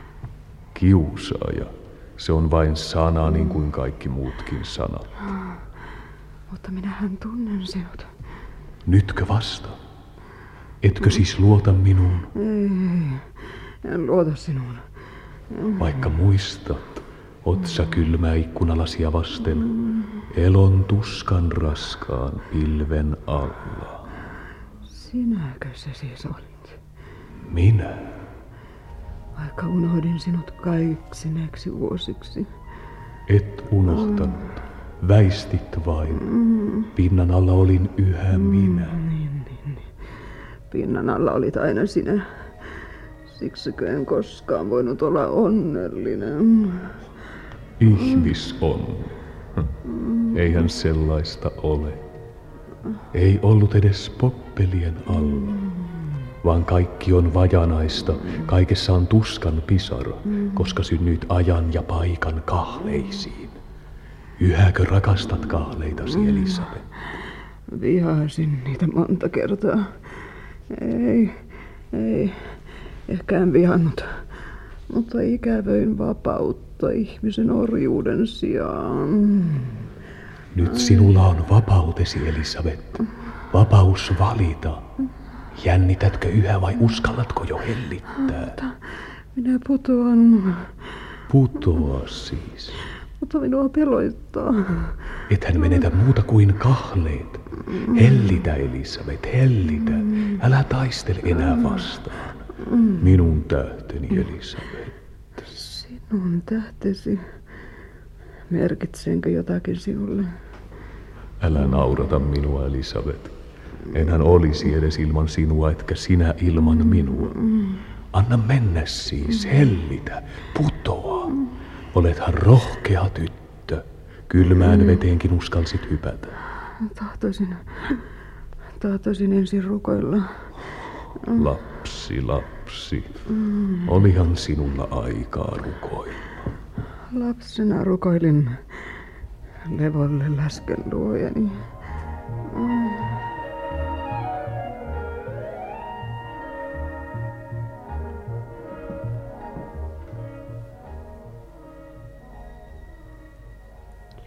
Kiusaaja. Se on vain sana niin kuin kaikki muutkin sanat. Mutta minähän tunnen sinut. Nytkö vasta? Etkö siis luota minuun? Ei, en luota sinuun. Vaikka muistat, otsa kylmää ikkunalasia vasten, elon tuskan raskaan pilven alla. Sinäkö se siis olit? Minä? Vaikka unohdin sinut kaikiksi näiksi vuosiksi. Et unohtanut. Väistit vain. Pinnan alla olin yhä minä. Niin, niin, niin. Pinnan alla olit aina sinä. Siksikö en koskaan voinut olla onnellinen. Ihmisonni. Eihän sellaista ole. Ei ollut edes poppelien alla. Vaan kaikki on vajanaista, kaikessa on tuskan pisara, koska synnyit ajan ja paikan kahleisiin. Yhäkö rakastat kahleitasi, Elisabeth? Vihasin niitä monta kertaa. Ei, ei, ehkä en vihannut, mutta ikävöin vapautta ihmisen orjuuden sijaan. Nyt sinulla on vapautesi, Elisabeth. Vapaus valita. Jännitätkö yhä vai uskallatko jo hellittää? Minä putoan. Putoa siis. Mutta minua peloittaa. Ethän menetä muuta kuin kahleet. Hellitä, Elisabeth, hellitä. Älä taistele enää vastaan. Minun tähteni, Elisabeth. Sinun tähtesi. Merkitsenkö jotakin sinulle? Älä naurata minua, Elisabeth. Enhän olisi edes ilman sinua, etkä sinä ilman minua. Anna mennä siis, hellitä, putoa. Olethan rohkea tyttö. Kylmään veteenkin uskalsit hypätä. Tahtoisin, tahtoisin ensin rukoilla. Lapsi, lapsi. Olihan sinulla aikaa rukoilla. Lapsena rukoilin levolle läsken luojani.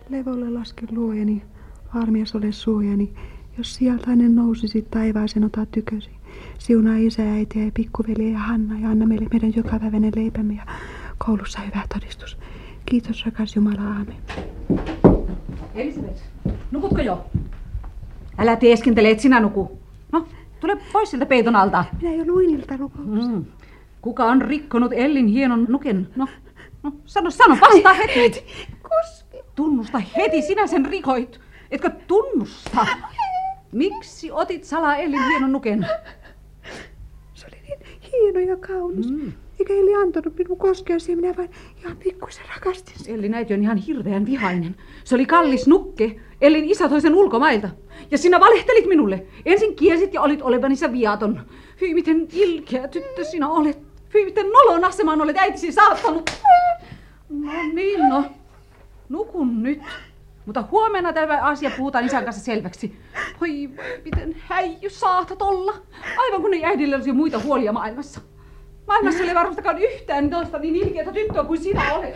Levolle laske luojani, armias ole suojani. Jos sieltä hänen nousisi taivaaseen ota tykösi. Siunaa isä, äitiä ja pikkuveliä ja Hanna ja anna meille meidän jokapäiväinen leipämme ja koulussa hyvä todistus. Kiitos rakas Jumala, aamen. Elisabeth, nukutko jo? Älä teeskentele, et sinä nuku. No, tule pois siltä peiton alta. Minä jo luin iltarukousta. Mm. Kuka on rikkonut Ellin hienon nuken? No, no sano, sano, vastaa heti. heti. Koski. Tunnusta heti, sinä sen rikoit. Etkö tunnusta? Miksi otit salaa Ellin hienon nuken? Se oli niin hieno ja kaunis. Mm. Eikä Elli antanut minun koskea siihen, minä vain ihan pikkuisen rakastin sen. Ellin äiti on ihan hirveän vihainen. Se oli kallis nukke. Ellin isä toi sen ulkomailta. Ja sinä valehtelit minulle. Ensin kiesit ja olit olevanisa viaton. Hyi, miten ilkeä tyttö sinä olet. Hyi, miten nolon asemaan olet äitisi saattanut. No niin, no. Nukun nyt. Mutta huomenna tämä asia puhutaan isän kanssa selväksi. Oi, miten häijy saatat olla. Aivan kun ei äidille olisi muita huolia maailmassa. Maailmassa ei ole varmastakaan yhtään toista niin ilkeätä tyttöä kuin sinä olet.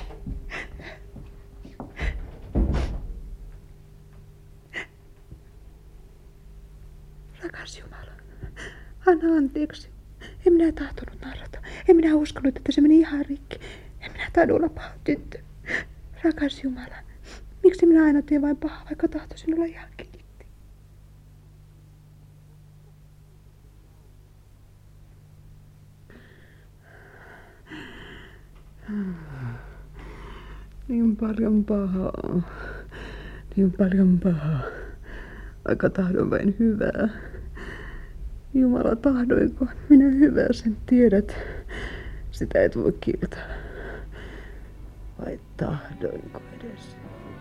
Rakas Jumala, anna anteeksi. En minä tahtonut narrata. En minä uskonut, että se meni ihan rikki. En minä taidu olla paha tyttö. Rakas Jumala, miksi minä aina teen vain pahaa, vaikka tahtoisin olla ihan kiltti? Niin paljon pahaa, niin paljon pahaa, vaikka tahdon vain hyvää. Jumala, tahdoinko minä hyvää, sen tiedät, sitä et voi kieltää. Vai tahdoinko edes?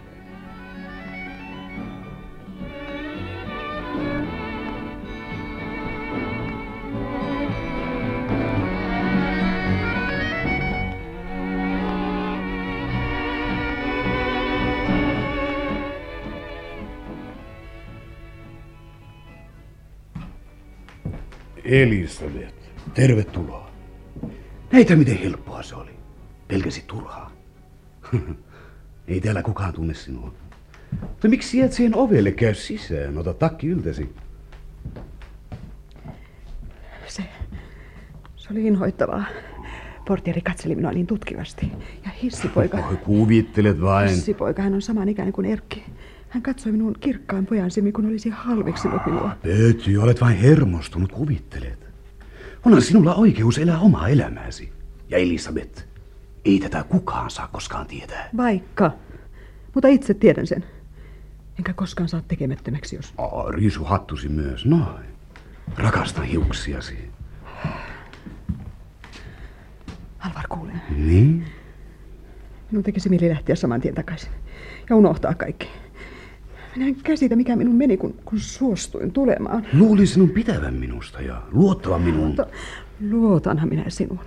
Elisabeth, tervetuloa. Näitä miten helppoa se oli. Pelkäsit turhaa. Ei täällä kukaan tunne sinua. Mutta miksi jäät siihen ovelle, käy sisään, ota takki yltäsi. Se, se oli inhoittavaa. Portieri katseli minua niin tutkivasti. Ja hissipoika... Oi, kuvittelet vain. Hissipoika, hän on samanikäinen kuin Erkki. Hän katsoi minun kirkkaan pojan silmin, kun olisi halveksinut minua. Pöty, olet vain hermostunut, kuvittelet. Onhan sinulla oikeus elää omaa elämääsi. Ja Elisabeth, ei tätä kukaan saa koskaan tietää. Vaikka. Mutta itse tiedän sen. Enkä koskaan saa tekemättömäksi, jos... Oh, riisu hattusi myös, noin. Rakastan hiuksiasi. Alvar, kuulen. Niin? Minun tekisi mieli lähteä saman tien takaisin. Ja unohtaa kaikki. Minä en käsitä, mikä minun meni, kun, kun suostuin tulemaan. Luulin sinun pitävän minusta ja luottavan minuun. Mutta luotanhan minä sinuun.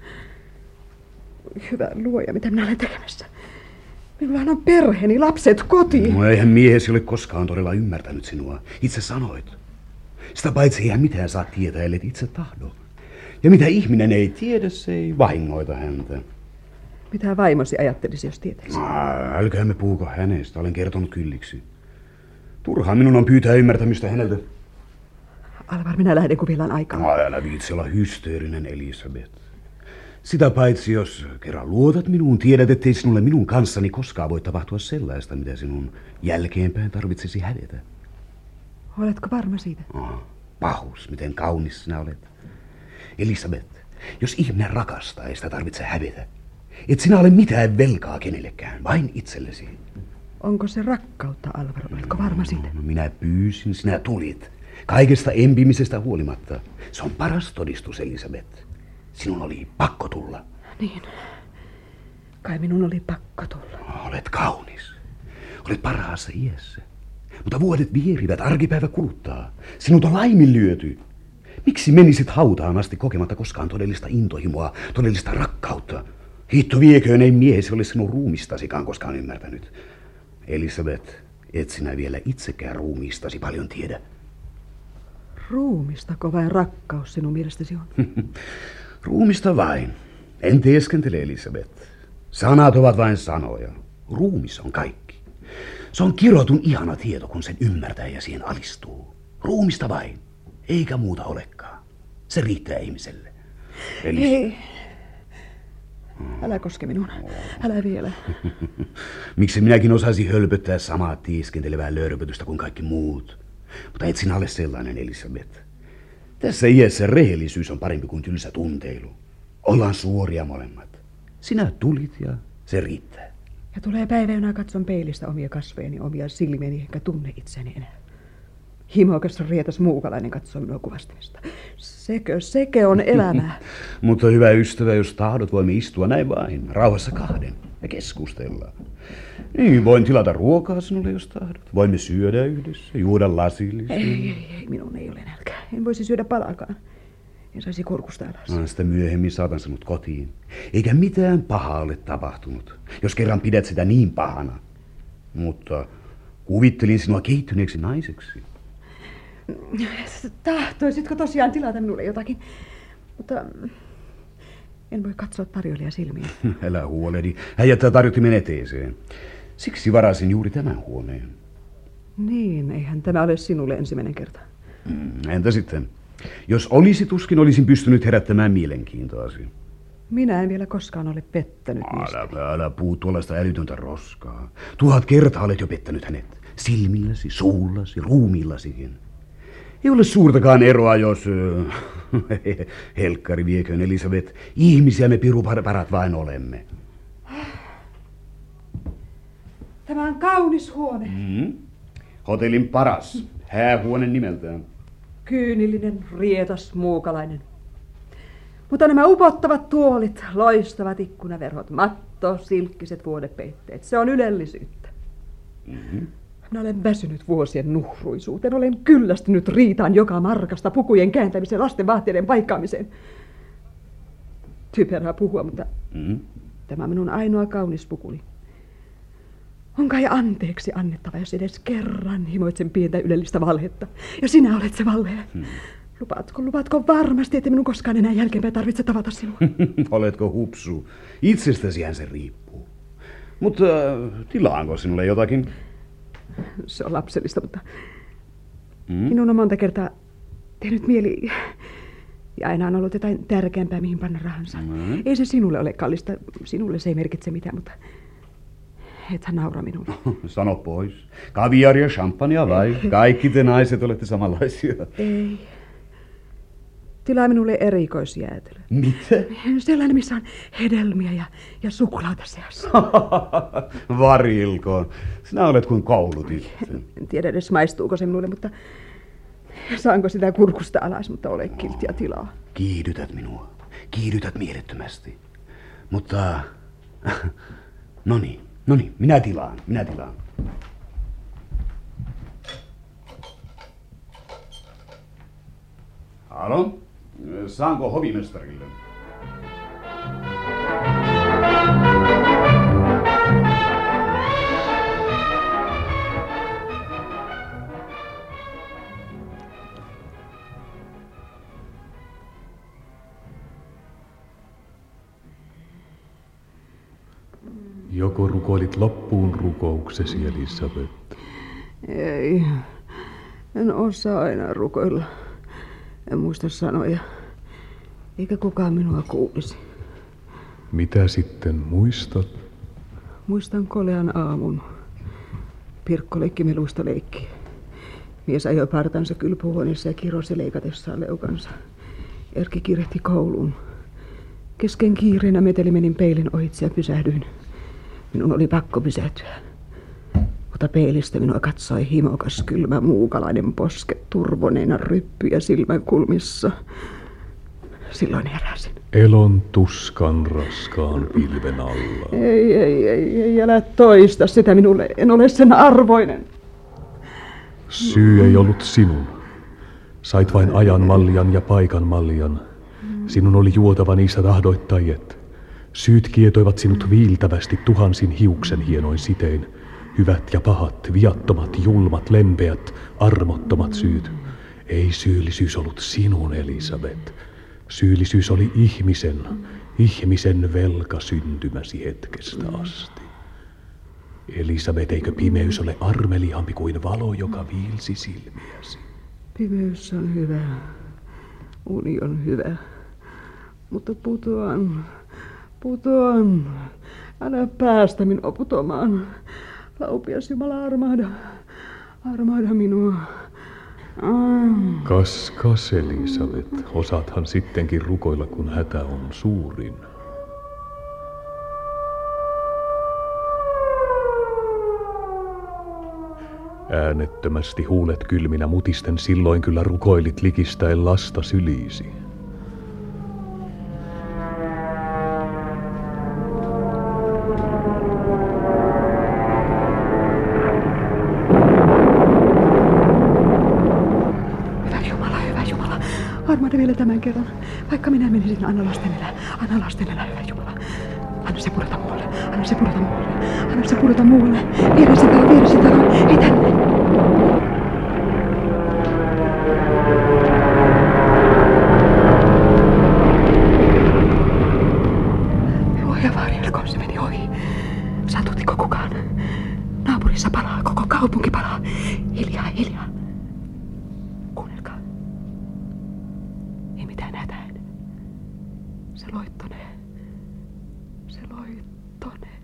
Hyvä luoja, mitä minä olen tekemässä. Minullahan on perheeni, lapset, koti. No eihän miehesi ole koskaan todella ymmärtänyt sinua. Itse sanoit. Sitä paitsi eihän mitään saa tietää, ellet itse tahdo. Ja mitä ihminen ei tiedä, se ei vahingoita häntä. Mitä vaimosi ajattelisi, jos tietäisi? Älkäämme puhuko hänestä, olen kertonut kylliksi. Turhaan minun on pyytää ymmärtämistä häneltä. Alvar, minä lähden, kun vielä on aikaa. No, älä viitsi olla hysteerinen, Elisabeth. Sitä paitsi, jos kerran luotat minuun, tiedät, ettei sinulle minun kanssani koskaan voi tapahtua sellaista, mitä sinun jälkeenpäin tarvitsisi hävetä. Oletko varma siitä? Oh, pahus, miten kaunis sinä olet. Elisabeth, jos ihminen rakastaa, ei sitä tarvitse hävetä. Et sinä ole mitään velkaa kenellekään, vain itsellesi. Onko se rakkautta, Alvar? Oletko varma siitä? No, minä pyysin, sinä tulit. Kaikesta empimisestä huolimatta. Se on paras todistus, Elisabeth. Sinun oli pakko tulla. Niin. Kai minun oli pakko tulla. Olet kaunis. Olet parhaassa iässä. Mutta vuodet vierivät, arkipäivä kuluttaa. Sinut on laiminlyöty. Miksi menisit hautaan asti kokematta koskaan todellista intohimoa, todellista rakkautta? Hitto vieköön, ei miehesi ole sinun ruumistasikaan koskaan ymmärtänyt. Elisabeth, et sinä vielä itsekään ruumiistasi paljon tiedä. Ruumistako vai rakkaus sinun mielestäsi on? Ruumista vain. En teeskentele, Elisabeth. Sanat ovat vain sanoja. Ruumis on kaikki. Se on kirotun ihana tieto, kun sen ymmärtää ja siihen alistuu. Ruumista vain, eikä muuta olekaan. Se riittää ihmiselle. Eli... Ei. Älä koske minun. Älä vielä. Miksi minäkin osaisin hölpöttää samaa tiiskentelevää lörpötystä kuin kaikki muut. Mutta et sinä ole sellainen, Elisabeth. Tässä iässä rehellisyys on parempi kuin tylsä tunteilu. Ollaan suoria molemmat. Sinä tulit ja se riittää. Ja tulee päivä, jona katson peilistä omia kasvojeni, omia silmiäni, enkä tunne itseäni enää. Himokas rietas muukalainen katsoo minua kuvastimesta. Sekö, sekö on elämää. Mutta hyvä ystävä, jos tahdot, voimme istua näin vain, rauhassa kahden ja keskustella. Niin, voin tilata ruokaa sinulle, jos tahdot. Voimme syödä yhdessä, juoda lasillisesti. Ei, ei, ei, minun ei ole nälkää. En voisi syödä palaakaan. En saisi kurkusta alas. No, sitä myöhemmin saatan sinut kotiin. Eikä mitään pahaa ole tapahtunut, jos kerran pidät sitä niin pahana. Mutta kuvittelin sinua kehittyneeksi naiseksi. Tahtoisitko tosiaan tilata minulle jotakin? Mutta en voi katsoa tarjoilija silmiin. Älä huolehdi. Hän jättää tarjottimen eteeseen. Siksi varasin juuri tämän huoneen. Niin, eihän tämä ole sinulle ensimmäinen kerta. Mm, entä sitten? Jos olisi, tuskin olisin pystynyt herättämään mielenkiintoasi. Minä en vielä koskaan ole pettänyt miestä. Älä, älä puu tuollaista älytöntä roskaa. Tuhat kertaa olet jo pettänyt hänet. Silmilläsi, suullasi, ruumiillasikin. Ei ole suurtakaan eroa, jos... Helkkari vieköön, Elisabeth. Ihmisiä me piruparat vain olemme. Tämä on kaunis huone. Mm-hmm. Hotellin paras. Häähuone nimeltään. Kyynillinen, rietas, muukalainen. Mutta nämä upottavat tuolit, loistavat ikkunaverhot, matto, silkkiset vuodepeitteet. Se on ylellisyyttä. Mm-hmm. Minä olen väsynyt vuosien nuhruisuuteen. Olen kyllästynyt riitaan joka markasta, pukujen kääntämiseen, lasten vaatteiden paikkaamiseen. Typerää puhua, mutta mm-hmm. tämä on minun ainoa kaunis pukuni. On kai anteeksi annettava, jos edes kerran himoitsen pientä ylellistä valhetta. Ja sinä olet se valhe. Hmm. Lupaatko, lupaatko varmasti, että minun koskaan enää jälkeenpäin tarvitse tavata sinua? Oletko hupsu? Itsestäsihän se riippuu. Mutta tilaanko sinulle jotakin? Se on lapsellista, mutta hmm? minun on monta kertaa tehnyt mieli... Ja aina on ollut jotain tärkeämpää, mihin panna rahansa. Hmm. Ei se sinulle ole kallista. Sinulle se ei merkitse mitään, mutta... Ethän naura minulle. Sano pois. Kaviaria, champagnea vai? Kaikki te naiset olette samanlaisia. Ei. Tilaa minulle erikoisjäätelö. Mitä? Sellainen, missä on hedelmiä ja, ja suklaata seassa. Varilkoon. Sinä olet kuin koulutyttö. En tiedä edes maistuuko se minulle, mutta saanko sitä kurkusta alas, mutta ole kiltiä tilaa. Kiihdytät minua. Kiihdytät mielettömästi. Mutta... no niin. No niin, minä tilaan, minä tilaan. Halo? Saanko hovimestarille? Joko rukoilit loppuun rukouksesi, Elisabeth? Ei, en osaa aina rukoilla. En muista sanoja, eikä kukaan minua kuulisi. Mitä sitten muistat? Muistan kolean aamun. Pirkko leikki meluista leikkiä. Mies ajoi partansa kylpyhuoneessa ja kirosi leikatessaan leukansa. Erkki kiirehti kouluun. Kesken kiireenä meteli menin peilin ohitse ja pysähdyin. Minun oli pakko pysähtyä. Mutta peilistä minua katsoi himokas, kylmä muukalainen posket turvoneena ryppyjä silmän kulmissa. Silloin heräsin. Elon tuskan raskaan pilven alla. Ei, ei, ei, ei, älä toista sitä minulle. En ole sen arvoinen. Syy ei ollut sinun. Sait vain ajan mallian ja paikan mallian. Sinun oli juotava niissä tahdoit tai et. Syyt kietoivat sinut viiltävästi tuhansin hiuksen hienoin sitein. Hyvät ja pahat, viattomat, julmat, lempeät, armottomat syyt. Ei syyllisyys ollut sinun, Elisabeth. Syyllisyys oli ihmisen, ihmisen velka syntymäsi hetkestä asti. Elisabeth, eikö pimeys ole armeliaampi kuin valo, joka viilsi silmiäsi? Pimeys on hyvä. Uni on hyvä. Mutta putoan, putoan. Älä päästä minua putomaan. Laupias Jumala, armahda, armahda minua. Ah. Kas, kas, Elisabeth. Osaathan sittenkin rukoilla, kun hätä on suurin. Äänettömästi huulet kylminä mutisten silloin kyllä rukoilit likistäen lasta syliisi. Hyvä Jumala, hyvä Jumala. Armahda vielä tämän kerran. Vaikka minä menisin, anna lasten elää. Anna lasten elää, hyvä Jumala. Anna se pudota muualle. Anna se pudota muualle. Anna se pudota muualle. Viedä se talo, viedä se talo. Ei tänne. Luoja varjelkoon, se meni ohi. Satuttiko kukaan? Naapurissa palaa, koko kaupunki palaa. Hiljaa, hiljaa. Kuunnelkaa. Ei mitään hätää. Se loittonee. Se loittonee.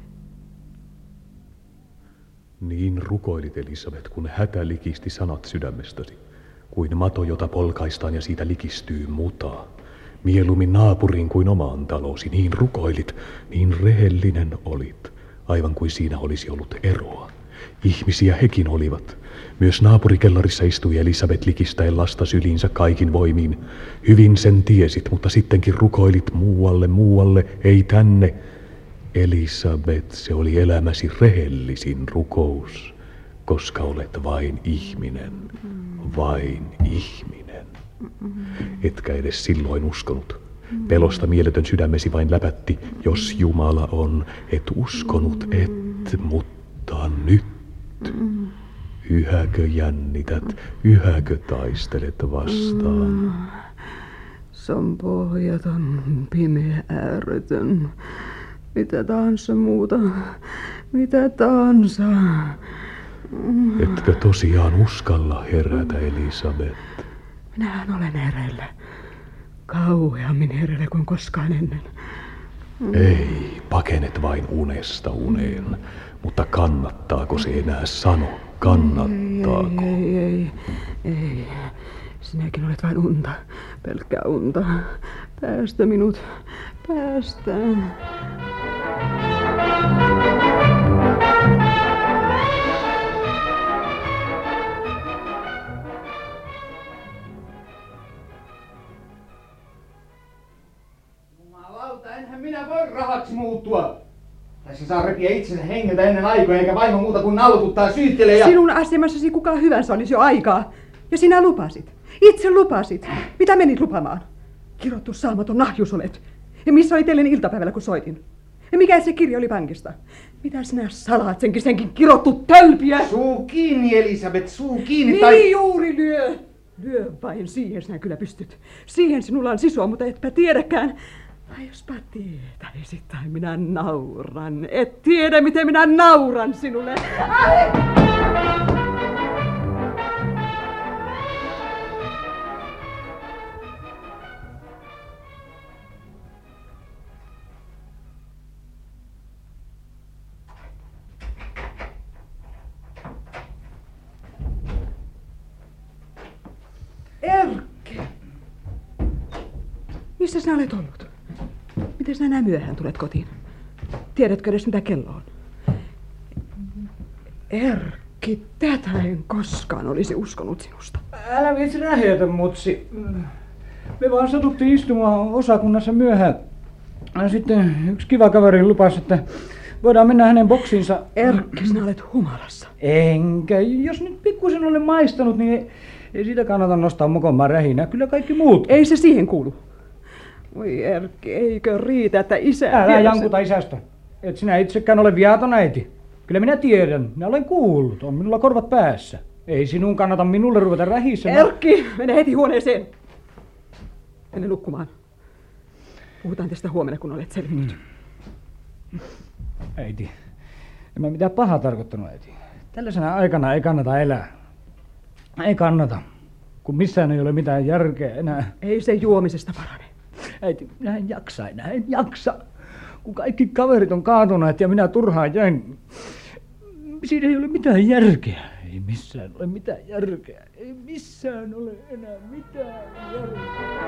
Niin rukoilit, Elisabeth, kun hätä likisti sanat sydämestäsi, kuin mato, jota polkaistaan ja siitä likistyy mutaa. Mieluummin naapuriin kuin omaan talosi, niin rukoilit, niin rehellinen olit, aivan kuin siinä olisi ollut eroa. Ihmisiä hekin olivat. Myös naapurikellarissa istui Elisabeth likistäen lasta syliinsä kaikin voimin. Hyvin sen tiesit, mutta sittenkin rukoilit muualle, muualle, ei tänne. Elisabeth, se oli elämäsi rehellisin rukous, koska olet vain ihminen, vain ihminen. Etkä edes silloin uskonut. Pelosta mieletön sydämesi vain läpätti, jos Jumala on, et uskonut, et, mutta nyt. Yhäkö jännität, yhäkö taistelet vastaan? Se on pohjaton, pimeä, ääretön. Mitä tahansa muuta, mitä tahansa. Etkö tosiaan uskalla herätä, Elisabeth? Minähän olen hereillä. Kauheammin hereillä kuin koskaan ennen. Ei, pakenet vain unesta uneen. Mutta kannattaako se enää sano? Kannattaako? Ei, ei, ei, ei. Sinäkin olet vain unta, pelkkää unta. Päästä minut, päästä. Jumalauta, enhän minä voi rahaksi muuttua. Tässä saa repiä itsensä hengeltä ennen aikoja, eikä vaimo muuta kuin naulututtaa syyttelee ja... Sinun asemassasi kuka hyvänsä olisi jo aikaa. Ja sinä lupasit. Itse lupasit. Mitä menit lupamaan? Kirottu saamaton nahjus olet. Ja missä oli teille iltapäivällä, kun soitin? Ja mikä se kirja oli pankista? Mitä sinä salaat senkin, senkin kirottu tölpiä? Suu kiinni, Elisabeth, suu kiinni niin tai... juuri lyö. Lyö vain, siihen sinä kyllä pystyt. Siihen sinulla on sisua, mutta etpä tiedäkään. Ai jospa tietäisit, tai minä nauran. Et tiedä, miten minä nauran sinulle. Ai! Erkki! Missä sinä olet ollut? Miten sinä näin myöhään tulet kotiin? Tiedätkö edes mitä kello on? Erkki, tätä en koskaan olisi uskonut sinusta. Älä viitsi rähjätä, mutsi. Me vaan satuttiin istumaan osakunnassa myöhään. Sitten yksi kiva kaveri lupasi, että voidaan mennä hänen boksiinsa. Erkki, sinä olet humalassa. Enkä. Jos nyt pikkusen olen maistanut, niin ei siitä kannata nostaa mokomaan rähinää. Kyllä kaikki muut. Ei se siihen kuulu. Voi Erkki, eikö riitä, että isä... Älä jankuta isästä. Et sinä itsekään ole viaton äiti. Kyllä minä tiedän. Minä olen kuullut. On minulla korvat päässä. Ei sinun kannata minulle ruveta rähissä. Erkki, mene heti huoneeseen. Mene nukkumaan. Puhutaan tästä huomenna, kun olet selvinnyt. Hmm. Äiti, En mä mitään pahaa tarkoittanut, äiti. Tällaisena aikana ei kannata elää. Ei kannata, kun missään ei ole mitään järkeä enää. Ei se juomisesta parane. Äiti, minä en jaksa enää, en jaksa. Kun kaikki kaverit on kaatuneet ja minä turhaan jäin. Siinä ei ole mitään järkeä. Ei missään ole mitään järkeä. Ei missään ole enää mitään järkeä.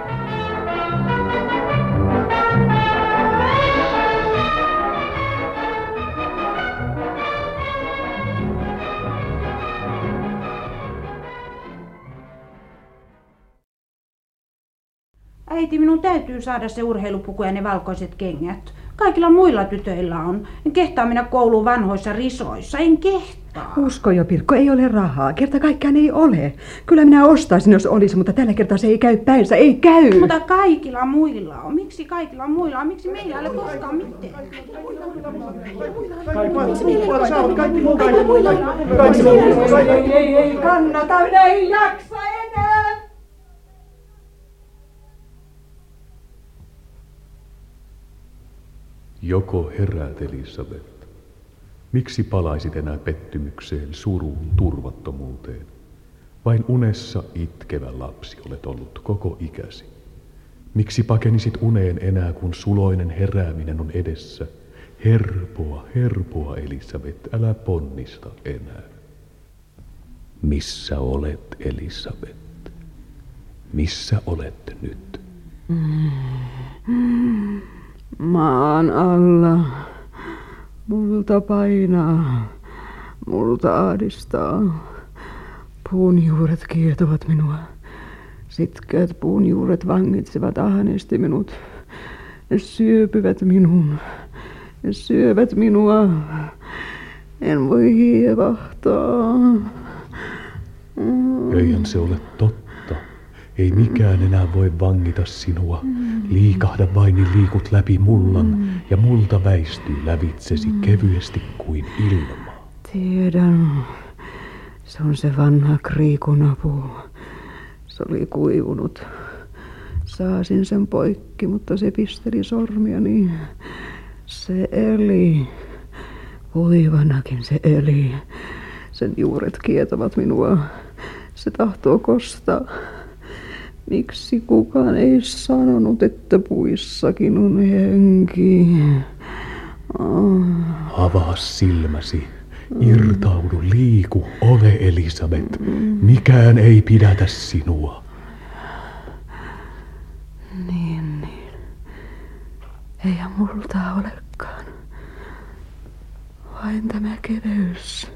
Äiti, minun täytyy saada se urheilupuku ja ne valkoiset kengät. Kaikilla muilla tytöillä on. En kehtaa mennä kouluun vanhoissa risoissa. En kehtaa. Usko jo, Pirkko, ei ole rahaa. Kerta kaikkiaan ei ole. Kyllä minä ostaisin, jos olisi, mutta tällä kertaa se ei käy päinsä. Ei käy. Mutta kaikilla muilla on. Miksi kaikilla muilla on? Miksi meillä ei ole koskaan mitään? Ei, ei, ei kannata. Minä ei jaksa enää. Joko heräät, Elisabeth? Miksi palaisit enää pettymykseen, suruun, turvattomuuteen? Vain unessa itkevä lapsi olet ollut koko ikäsi. Miksi pakenisit uneen enää, kun suloinen herääminen on edessä? Herpoa, herpoa, Elisabeth, älä ponnista enää. Missä olet, Elisabeth? Missä olet nyt? Mm. Maan alla. Multa painaa. Multa ahdistaa. Puunjuuret kietovat minua. Sitkeät puunjuuret vangitsevat ahneesti minut. Ne syöpyvät minun. Ne syövät minua. En voi hievahtaa. Eihän se ole totta. Ei mikään enää voi vangita sinua. Liikahda vain, niin liikut läpi mullan, ja multa väistyy lävitsesi kevyesti kuin ilma. Tiedän. Se on se vanha kriikunapu. Se oli kuivunut. Saasin sen poikki, mutta se pisteli sormiani. Se eli. Kuivanakin se eli. Sen juuret kietovat minua. Se tahtoo kostaa. Miksi kukaan ei sanonut, että puissakin on henki? Oh. Avaa silmäsi. Irtaudu, liiku, ole Elisabeth. Mikään ei pidätä sinua. Niin, niin. Eihän multa olekaan. Vain tämä keveys.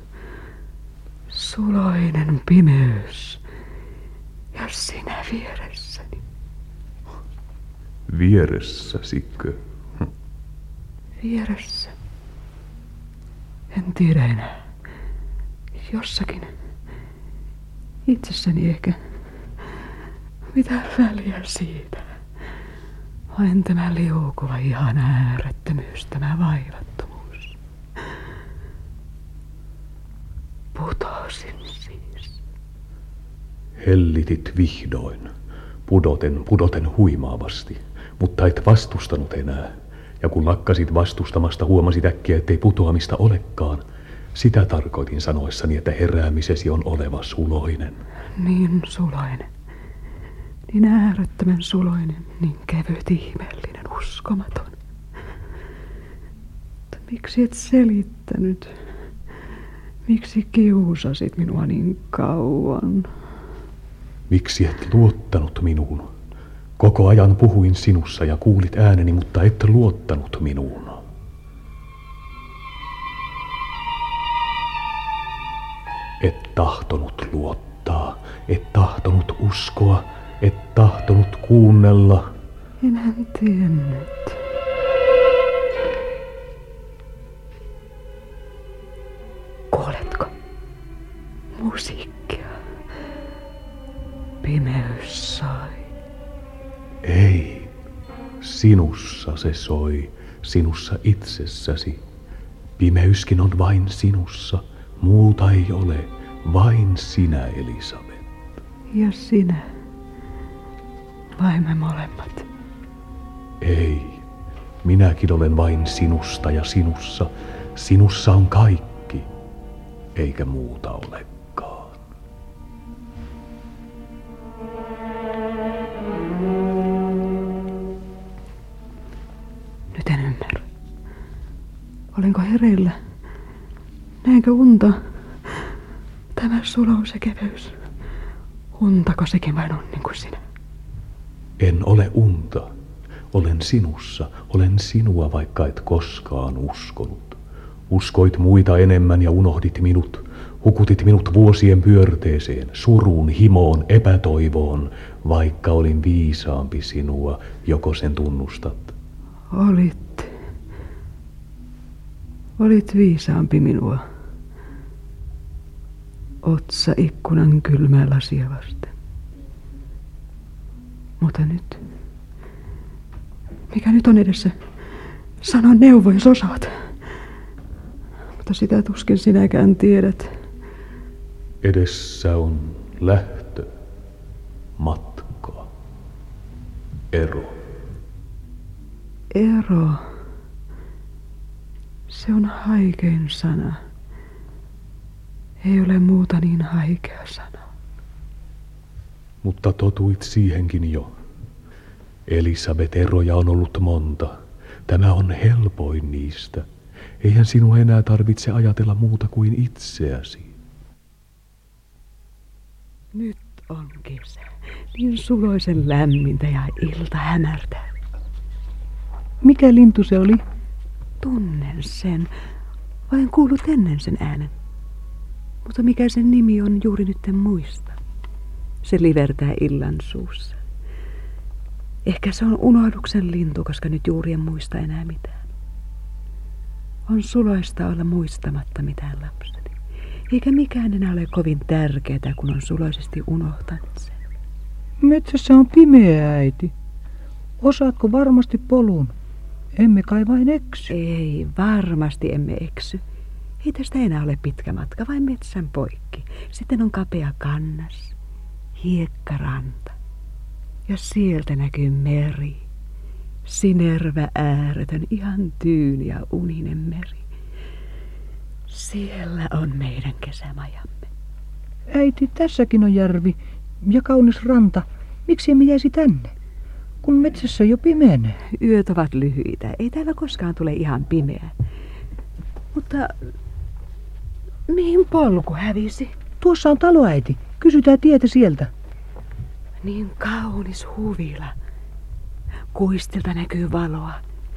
Suloinen pimeys. Ja sinä vieressäni. Vieressäsikö? Hm. Vieressä. En tiedä enää. Jossakin. Itsessäni ehkä. Mitä väliä siitä? Vain tämä liukuva ihan äärettömyys, tämä vaivattomuus. Putosin siis. Hellitit vihdoin, pudoten, pudoten huimaavasti, mutta et vastustanut enää. Ja kun lakkasit vastustamasta, huomasit äkkiä, ettei putoamista olekaan. Sitä tarkoitin sanoessani, että heräämisesi on oleva suloinen. Niin suloinen. Niin äärettömän suloinen, niin kevyt, ihmeellinen, uskomaton. Mutta miksi et selittänyt? Miksi kiusasit minua niin kauan? Miksi et luottanut minuun? Koko ajan puhuin sinussa ja kuulit ääneni, mutta et luottanut minuun. Et tahtonut luottaa, et tahtonut uskoa, et tahtonut kuunnella. Enhän tiennyt. Kuuletko? Musiikkia. Pimeys soi. Ei, sinussa se soi, sinussa itsessäsi. Pimeyskin on vain sinussa, muuta ei ole, vain sinä, Elisabeth. Ja sinä, vai me molemmat? Ei, minäkin olen vain sinusta ja sinussa. Sinussa on kaikki, eikä muuta olekaan. Nyt en ymmärrä. Olenko hereillä? Näinkö unta? Tämä sulaus ja keveys. Untako sekin vain on niin kuin sinä? En ole unta. Olen sinussa. Olen sinua, vaikka et koskaan uskonut. Uskoit muita enemmän ja unohdit minut. Hukutit minut vuosien pyörteeseen, suruun, himoon, epätoivoon, vaikka olin viisaampi sinua, joko sen tunnustat. Olit. Olit viisaampi minua. Otsa ikkunan kylmää lasia vasten. Mutta nyt. Mikä nyt on edessä? Sano neuvo, jos osaat. Mutta sitä tuskin sinäkään tiedät. Edessä on lähtö, matka, ero. Ero. Se on haikein sana. Ei ole muuta niin haikea sana. Mutta totuit siihenkin jo. Elisabeth, eroja on ollut monta. Tämä on helpoin niistä. Eihän sinua enää tarvitse ajatella muuta kuin itseäsi. Nyt on kesä. Niin suloisen lämmintä ja ilta hämärtää. Mikä lintu se oli? Tunnen sen. Olen kuullut ennen sen äänen. Mutta mikä sen nimi on, juuri nyt en muista. Se livertää illan suussa. Ehkä se on unohduksen lintu, koska nyt juuri en muista enää mitään. On suloista olla muistamatta mitään lapseni. Eikä mikään enää ole kovin tärkeää, kun on suloisesti unohtanut sen. Metsässä on pimeä, äiti. Osaatko varmasti polun? Emme kai vain eksy. Ei, varmasti emme eksy. Ei tästä enää ole pitkä matka, vain metsän poikki. Sitten on kapea kannas, hiekkaranta. Ja sieltä näkyy meri. Sinervä ääretön, ihan tyyni ja uninen meri. Siellä on meidän kesämajamme. Äiti, tässäkin on järvi ja kaunis ranta. Miksi emme jäisi tänne? Kun metsässä jo pimenee. Yöt ovat lyhyitä. Ei täällä koskaan tule ihan pimeä. Mutta mihin polku hävisi? Tuossa on talo, äiti. Kysytään tietä sieltä. Niin kaunis huvila. Kuistilta näkyy valoa.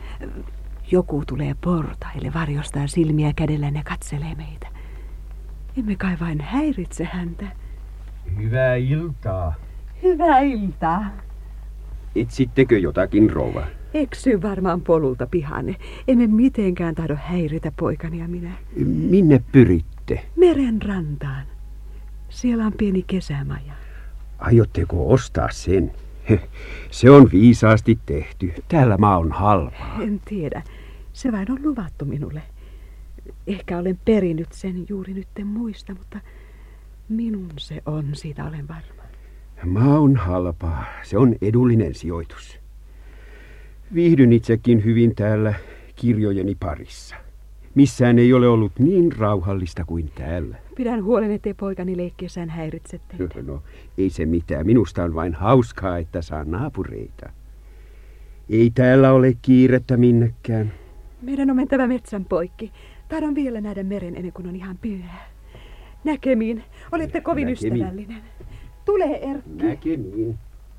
Joku tulee portaille, varjostaa silmiä kädellään ja katselee meitä. Emme kai vain häiritse häntä. Hyvää iltaa. Hyvää iltaa. Etsittekö jotakin, rouva? Eksy varmaan polulta pihanne. Emme mitenkään tahdo häiritä poikani ja minä. Minne pyritte? Meren rantaan. Siellä on pieni kesämaja. Aiotteko ostaa sen? Se on viisaasti tehty. Täällä maa on halpaa. En tiedä. Se vain on luvattu minulle. Ehkä olen perinyt sen juuri nyt en muista, mutta minun se on, siitä olen varma. Maa on halpaa. Se on edullinen sijoitus. Viihdyn itsekin hyvin täällä kirjojeni parissa. Missään ei ole ollut niin rauhallista kuin täällä. Pidän huolen, ettei poikani leikkiessään häiritse teitä. No, ei se mitään. Minusta on vain hauskaa, että saa naapureita. Ei täällä ole kiirettä minnekään. Meidän on mentävä metsän poikki. Tahdon vielä nähdä meren ennen kuin on ihan pyhää. Näkemiin. Olette kovin Näkemiin. Ystävällinen. Tule, Erkki. Näkemiin.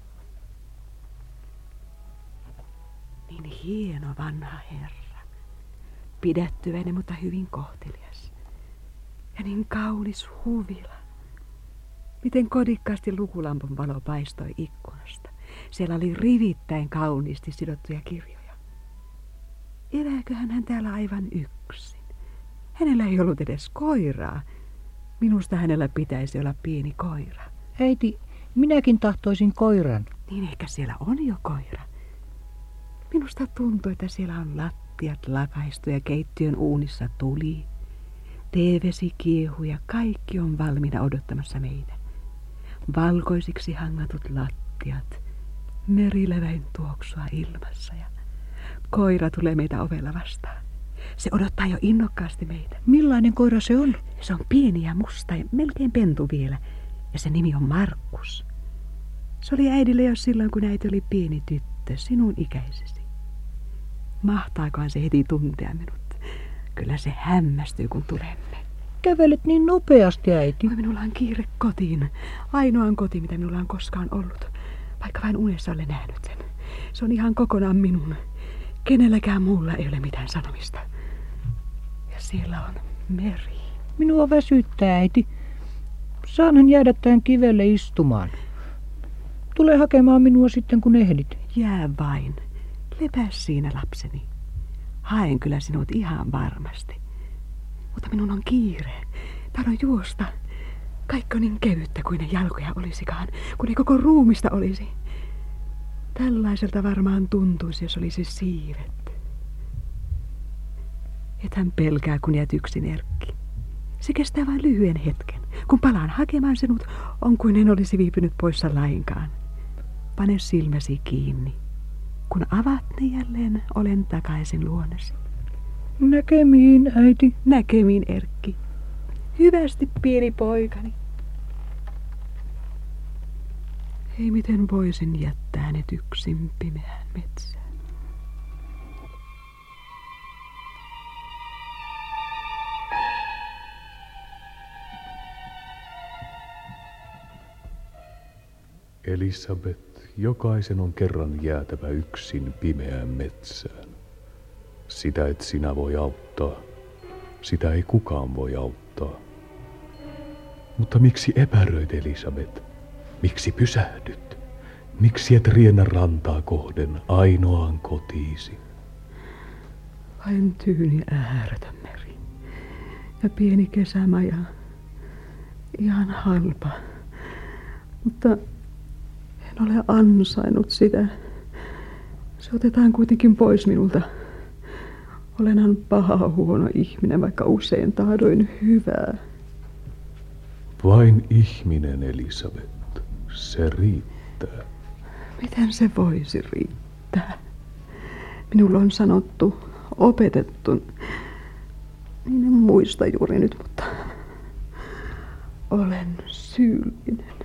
Niin hieno vanha herra. Pidättyväinen, mutta hyvin kohtelias. Ja niin kaunis huvila. Miten kodikkaasti lukulampun valo paistoi ikkunasta. Siellä oli rivittäin kauniisti sidottuja kirjoja. Elääköhän hän täällä aivan yksin? Hänellä ei ollut edes koiraa. Minusta hänellä pitäisi olla pieni koira. Äiti, minäkin tahtoisin koiran. Niin ehkä siellä on jo koira. Minusta tuntuu, että siellä on lattiat lakaistu ja keittiön uunissa tuli. Teevesi kiehuu ja kaikki on valmiina odottamassa meitä. Valkoisiksi hangatut lattiat, meriläväin tuoksua ilmassa ja koira tulee meitä ovella vastaan. Se odottaa jo innokkaasti meitä. Millainen koira se on? Se on pieni ja musta ja melkein pentu vielä. Ja sen nimi on Markus. Se oli äidille jo silloin, kun äiti oli pieni tyttö, sinun ikäisesi. Mahtaakohan se heti tuntea minut? Kyllä se hämmästyy, kun tulemme. Kävelet niin nopeasti, äiti. Oi, minulla on kiire kotiin. Ainoan koti, mitä minulla on koskaan ollut. Vaikka vain unessa olen nähnyt sen. Se on ihan kokonaan minun. Kenelläkään muulla ei ole mitään sanomista. Ja siellä on meri. Minua väsyttää, äiti. Saanhan jäädä tähän kivelle istumaan. Tule hakemaan minua sitten, kun ehdit. Jää vain. Lepää siinä, lapseni. Haen kyllä sinut ihan varmasti. Mutta minun on kiire. Tahdon juosta. Kaikki on niin kevyttä kuin ne jalkoja olisikaan, kun ei koko ruumista olisi. Tällaiselta varmaan tuntuisi, jos olisi siivet. Ethän pelkää, kun jäät yksin, Erkki. Se kestää vain lyhyen hetken. Kun palaan hakemaan sinut, on kuin en olisi viipynyt poissa lainkaan. Pane silmäsi kiinni. Kun avaat ne jälleen, olen takaisin luonasi. Näkemiin, äiti. Näkemiin, Erkki. Hyvästi, pieni poikani. Ei miten voisin jättää hänet yksin pimeään metsään. Elisabeth, jokaisen on kerran jäätävä yksin pimeään metsään. Sitä et sinä voi auttaa. Sitä ei kukaan voi auttaa. Mutta miksi epäröit, Elisabeth? Miksi pysähdyt? Miksi et riennä rantaa kohden ainoaan kotiisi? Vain tyyni ääretön meri. Ja pieni kesämaja. Ihan halpa. Mutta en ole ansainnut sitä. Se otetaan kuitenkin pois minulta. Olenhan paha huono ihminen, vaikka usein tahdoin hyvää. Vain ihminen, Elisabeth. Se riittää. Miten se voisi riittää? Minulla on sanottu, opetettu. Niin en muista juuri nyt, mutta olen syyllinen.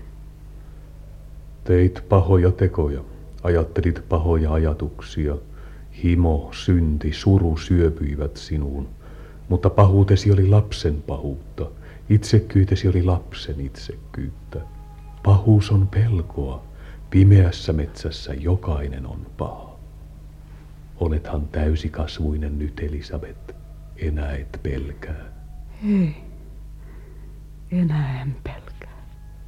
Teit pahoja tekoja. Ajattelit pahoja ajatuksia. Himo, synti, suru syöpyivät sinuun. Mutta pahuutesi oli lapsen pahuutta. Itsekkyytesi oli lapsen itsekkyyttä. Pahuus on pelkoa. Pimeässä metsässä jokainen on paha. Olethan täysikasvuinen nyt, Elisabeth. Enää et pelkää. Ei. Enää en pelkää.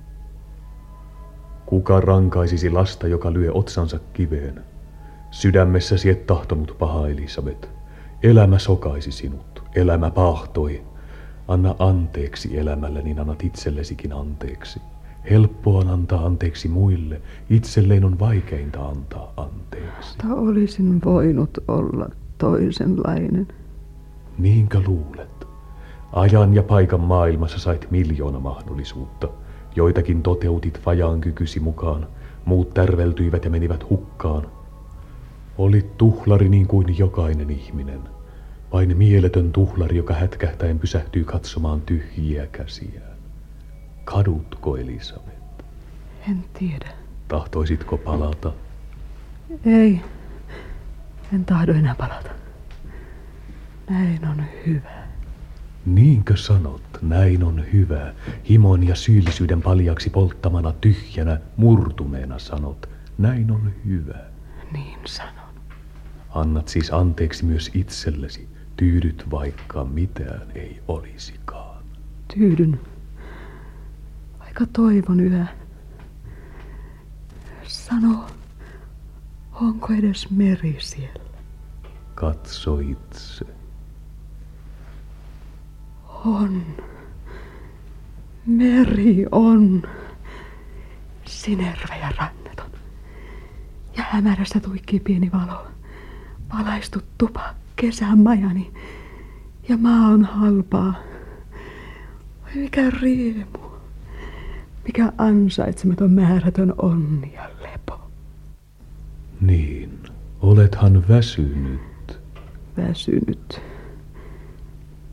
Kuka rankaisisi lasta, joka lyö otsansa kiveen? Sydämessäsi et tahtonut pahaa, Elisabeth. Elämä sokaisi sinut. Elämä paahtoi. Anna anteeksi elämälle, niin annat itsellesikin anteeksi. Helppoa on antaa anteeksi muille. Itselleen on vaikeinta antaa anteeksi. Mutta olisin voinut olla toisenlainen. Niinkö luulet? Ajan ja paikan maailmassa sait miljoona mahdollisuutta. Joitakin toteutit vajaan kykysi mukaan. Muut tärveltyivät ja menivät hukkaan. Olit tuhlari niin kuin jokainen ihminen. Vain mieletön tuhlari, joka hätkähtäen pysähtyy katsomaan tyhjiä käsiään. Kadutko, Elisabeth? En tiedä. Tahtoisitko palata? Ei. En tahdo enää palata. Näin on hyvä. Niinkö sanot, näin on hyvä? Himon ja syyllisyyden paljaksi polttamana tyhjänä, murtuneena sanot, näin on hyvä. Niin sanon. Annat siis anteeksi myös itsellesi. Tyydyt vaikka mitään ei olisikaan. Tyydyn. Vaikka toivon yhä. Sano, onko edes meri siellä? Katso itse. On. Meri on. Sinervä ja ranneton. Ja hämärästä tuikkii pieni valo. Valaistut tupa, kesän majani. Ja maa on halpaa. Oi mikä riemu. Mikä ansaitsematon määrätön onni ja lepo. Niin, olethan väsynyt. Väsynyt.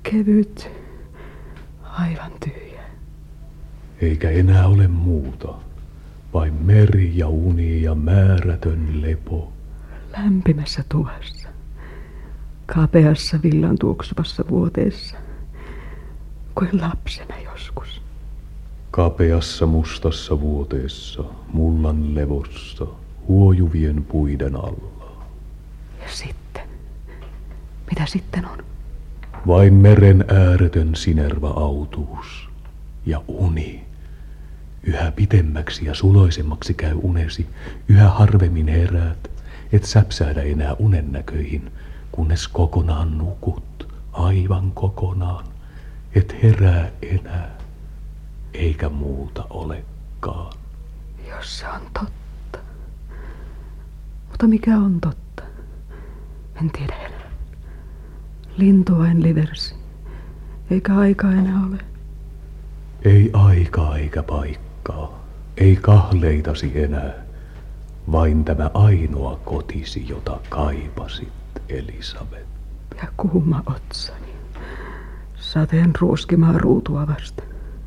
Kevyt, aivan tyhjä. Eikä enää ole muuta, vain meri ja uni ja määrätön lepo. Lämpimässä tuvassa, kapeassa villan tuoksuvassa vuoteessa, kuin lapsena joskus. Kapeassa mustassa vuoteessa, mullan levossa, huojuvien puiden alla. Ja sitten, mitä sitten on? Vain meren ääretön sinerva autuus ja uni. Yhä pitemmäksi ja suloisemmaksi käy unesi, yhä harvemmin heräät, et säpsäädä enää unennäköihin, kunnes kokonaan nukut, aivan kokonaan, et herää enää, eikä muuta olekaan. Jos se on totta. Mutta mikä on totta? En tiedä enää. Lintu vain liversi, eikä aikaa enää ole. Ei aikaa eikä paikkaa, ei kahleitasi enää, vain tämä ainoa kotisi, jota kaipasit, Elisabeth. Ja kuuma otsani, sateen ruoskimaa ruutua vasta.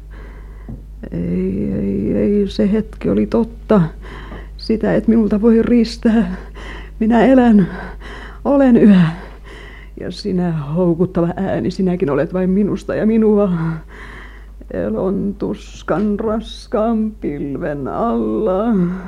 Ei, ei, ei, se hetki oli totta. Sitä et minulta voi riistää. Minä elän, olen yhä. Ja sinä houkuttava ääni, sinäkin olet vain minusta ja minua. Elon tuskan raskaan pilven alla.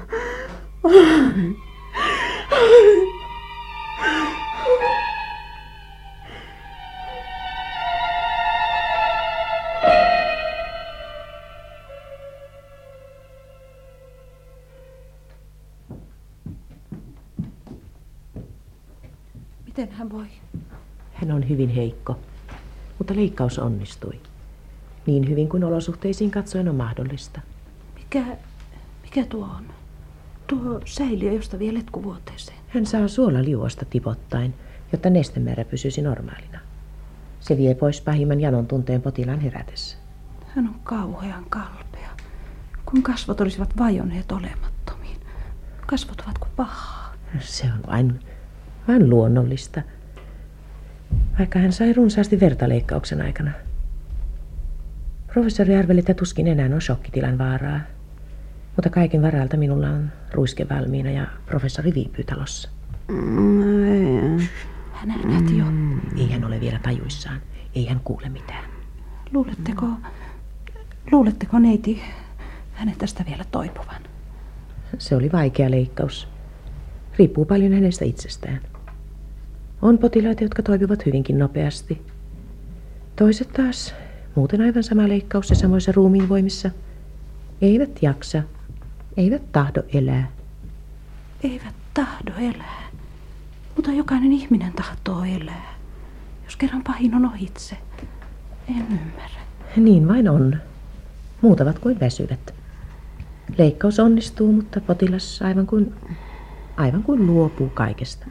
Miten hän voi? Hän on hyvin heikko, mutta leikkaus onnistui. Niin hyvin kuin olosuhteisiin katsoen on mahdollista. Mikä, mikä tuo on? Tuo säiliö, josta vie letkuvuoteeseen. Hän saa suolaliuosta tipottain, jotta nestemäärä pysyisi normaalina. Se vie pois pahimman janon tunteen potilaan herätessä. Hän on kauhean kalpea, kun kasvot olisivat vajonneet olemattomiin. Kasvot ovat kuin pahaa. Se on vain, vain luonnollista, vaikka hän sai runsaasti verta leikkauksen aikana. Professori arveli, että tuskin enää on shokkitilan vaaraa, mutta kaiken varalta minulla on ruiske valmiina ja professori viipyy talossa. Hän äänähti jo. Ei hän ole vielä tajuissaan, ei hän kuule mitään. Luuletteko, luuletteko neiti hänen tästä vielä toipuvan? Se oli vaikea leikkaus. Riippuu paljon hänestä itsestään. On potilaita, jotka toipuvat hyvinkin nopeasti. Toiset taas, muuten aivan sama leikkaus ja samoissa ruumiin voimissa, eivät jaksa, eivät tahdo elää. Eivät tahdo elää, mutta jokainen ihminen tahtoo elää, jos kerran pahin on ohitse. En ymmärrä. Niin vain on. Muutavat kuin väsyvät. Leikkaus onnistuu, mutta potilas aivan kuin, aivan kuin luopuu kaikesta.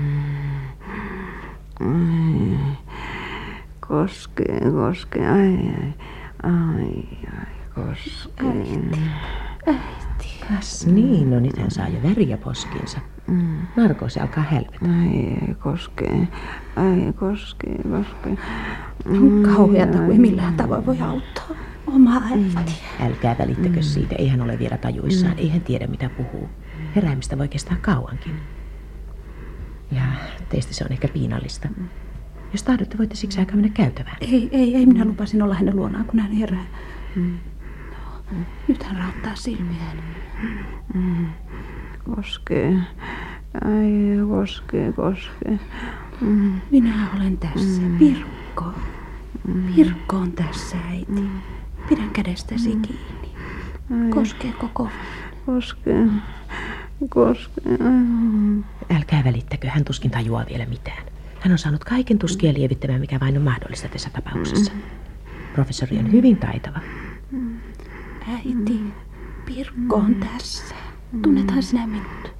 Ai, koskee, koskee, ai, ai, ai, ai, koskee. Äiti, äiti. Kas niin, no nyt hän saa jo väriä poskiinsa. Mm. Narkoosi alkaa hälvetä. Ai, ai, koskee, ai, koskee, koskee. On kauheata, kuin millään tavoin voi auttaa omaa äitiä. Älkää välittäkö mm. siitä, ei hän ole vielä tajuissaan, mm. ei hän tiedä mitä puhuu. Heräämistä voi kestää kauankin. Ja teistä se on ehkä piinallista. Jos tahdotte, voitte siksi aikaa mennä käytävään. Ei, ei, ei, minä lupasin olla hänen luonaan, kun hän herää. Mm. No, nyt hän raottaa silmiään. Mm. Koskee, ai, koskee, koskee. Mm. Minä olen tässä, mm. Pirkko. Mm. Pirkko on tässä, äiti. Mm. Pidän kädestäsi mm. kiinni. Ai. Koskeeko kovin? Koskee, koskee. Ai. Älkää välittäkö, hän tuskin tajuaa vielä mitään. Hän on saanut kaiken tuskia lievittämään, mikä vain on mahdollista tässä tapauksessa. Professori on hyvin taitava. Äiti, Pirkko on tässä. Tunnethan sinä minut?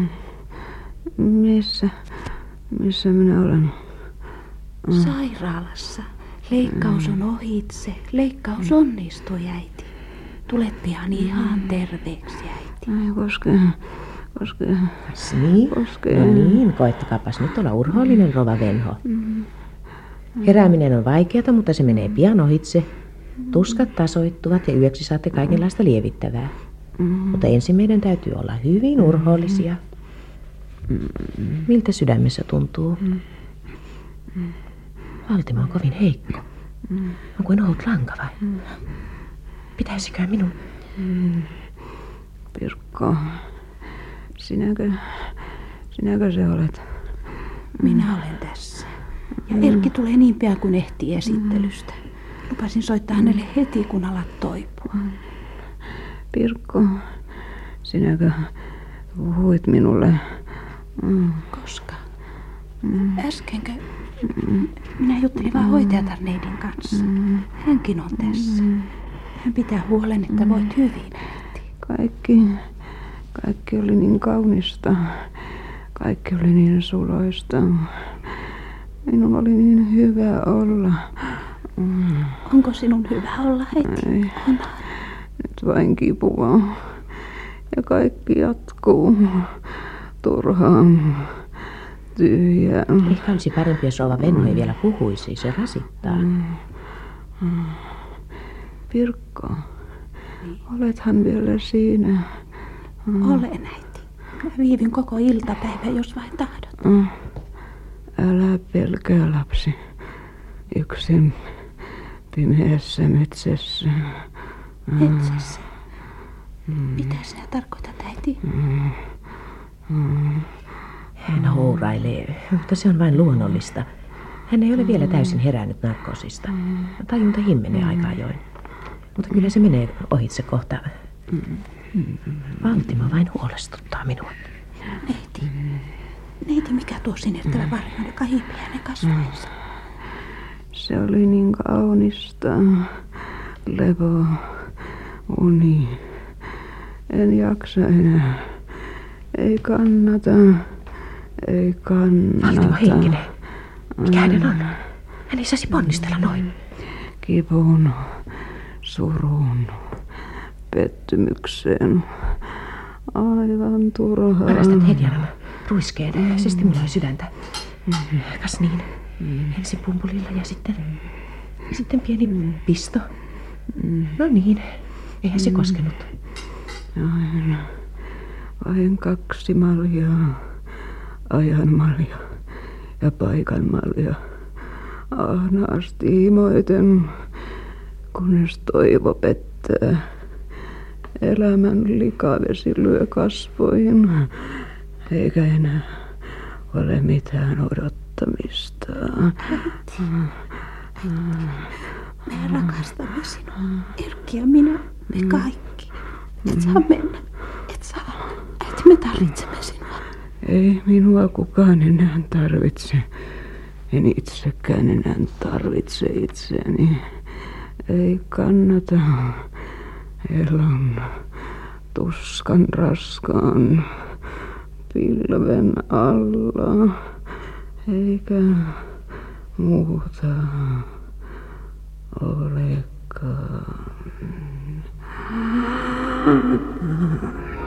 Missä? Missä minä olen? Sairaalassa. Leikkaus on ohitse. Leikkaus onnistui, äiti. Tulet pian ihan terveeksi, äiti. Ai, koskee. Koskee. Kas niin? Koskee. No niin, koettakaapas nyt olla urhoollinen, rova Venho. Mm. Herääminen on vaikeata, mutta se menee pian ohitse. Tuskat tasoittuvat ja yöksi saatte kaikenlaista lievittävää. Mutta ensin meidän täytyy olla hyvin urhoollisia. Miltä sydämessä tuntuu? Valtimo on kovin heikko. On kuin ohut lanka vai? Pitäisikö minun? Pirkko, sinäkö, sinäkö se olet? Minä olen tässä. Ja Erkki tulee niin pian kuin ehtii esittelystä. Lupasin soittaa hänelle heti, kun alat toipua. Pirkko, sinäkö puhuit minulle? Koska? Äskenkö? Minä juttelin vaan hoitajatarneidin kanssa. Hänkin on tässä. Hän pitää huolen, että voit hyvin. Kaikki, kaikki oli niin kaunista. Kaikki oli niin suloista. Minun oli niin hyvä olla. Onko sinun hyvä olla heti? Ei. Nyt vain kipua. Ja kaikki jatkuu. Turhaan. Tyhjää. Ehkä olisi parempi, jos rouva Venho ei vielä puhuisi. Se rasittaa. Pirkko, olethan vielä siinä? Olen, äiti. Viivin koko iltapäivän, jos vain tahdot. Älä pelkää, lapsi. Yksin pimeässä metsässä. Metsässä? Mitä sinä tarkoitat, äiti? Hän hourailee, mutta se on vain luonnollista. Hän ei ole vielä täysin herännyt narkoosista. Tajunta himmenee aika ajoin. Mutta kyllä se menee ohitse kohta. Valtimo vain huolestuttaa minua. Neiti, neiti, mikä tuo sinertävä varjon, joka hiipii hänen kasvoinsa? Se oli niin kaunista. Levo, uni. En jaksa enää. Ei kannata. Ei kannata. Valtimo henkinen. Mikä hänen on? Hän ei saisi ponnistella noin. Kivun, surun, pettymykseen. Aivan turhaa. Varastat Hedjanama ruiskeen. Se stimuloi sydäntä. Kas niin. Ensin pumpulilla ja sitten, sitten pieni pisto. No niin. Eihän se koskenut. Aina. Vain kaksi maljaa. Ajan malja ja paikan malja. Ahnaasti himoiten, kunnes toivo pettää. Elämän likavesi lyö kasvoihin, eikä enää ole mitään odottamista. Äiti, me rakastamme sinua. Erkki ja minä, me kaikki. Et saa mennä, et saa. Äiti, me tarvitsemme sinua. Ei minua kukaan enää tarvitse. En itsekään enää tarvitse itseäni. Ei kannata. Elon tuskan raskaan pilven alla. Eikä muuta olekaan.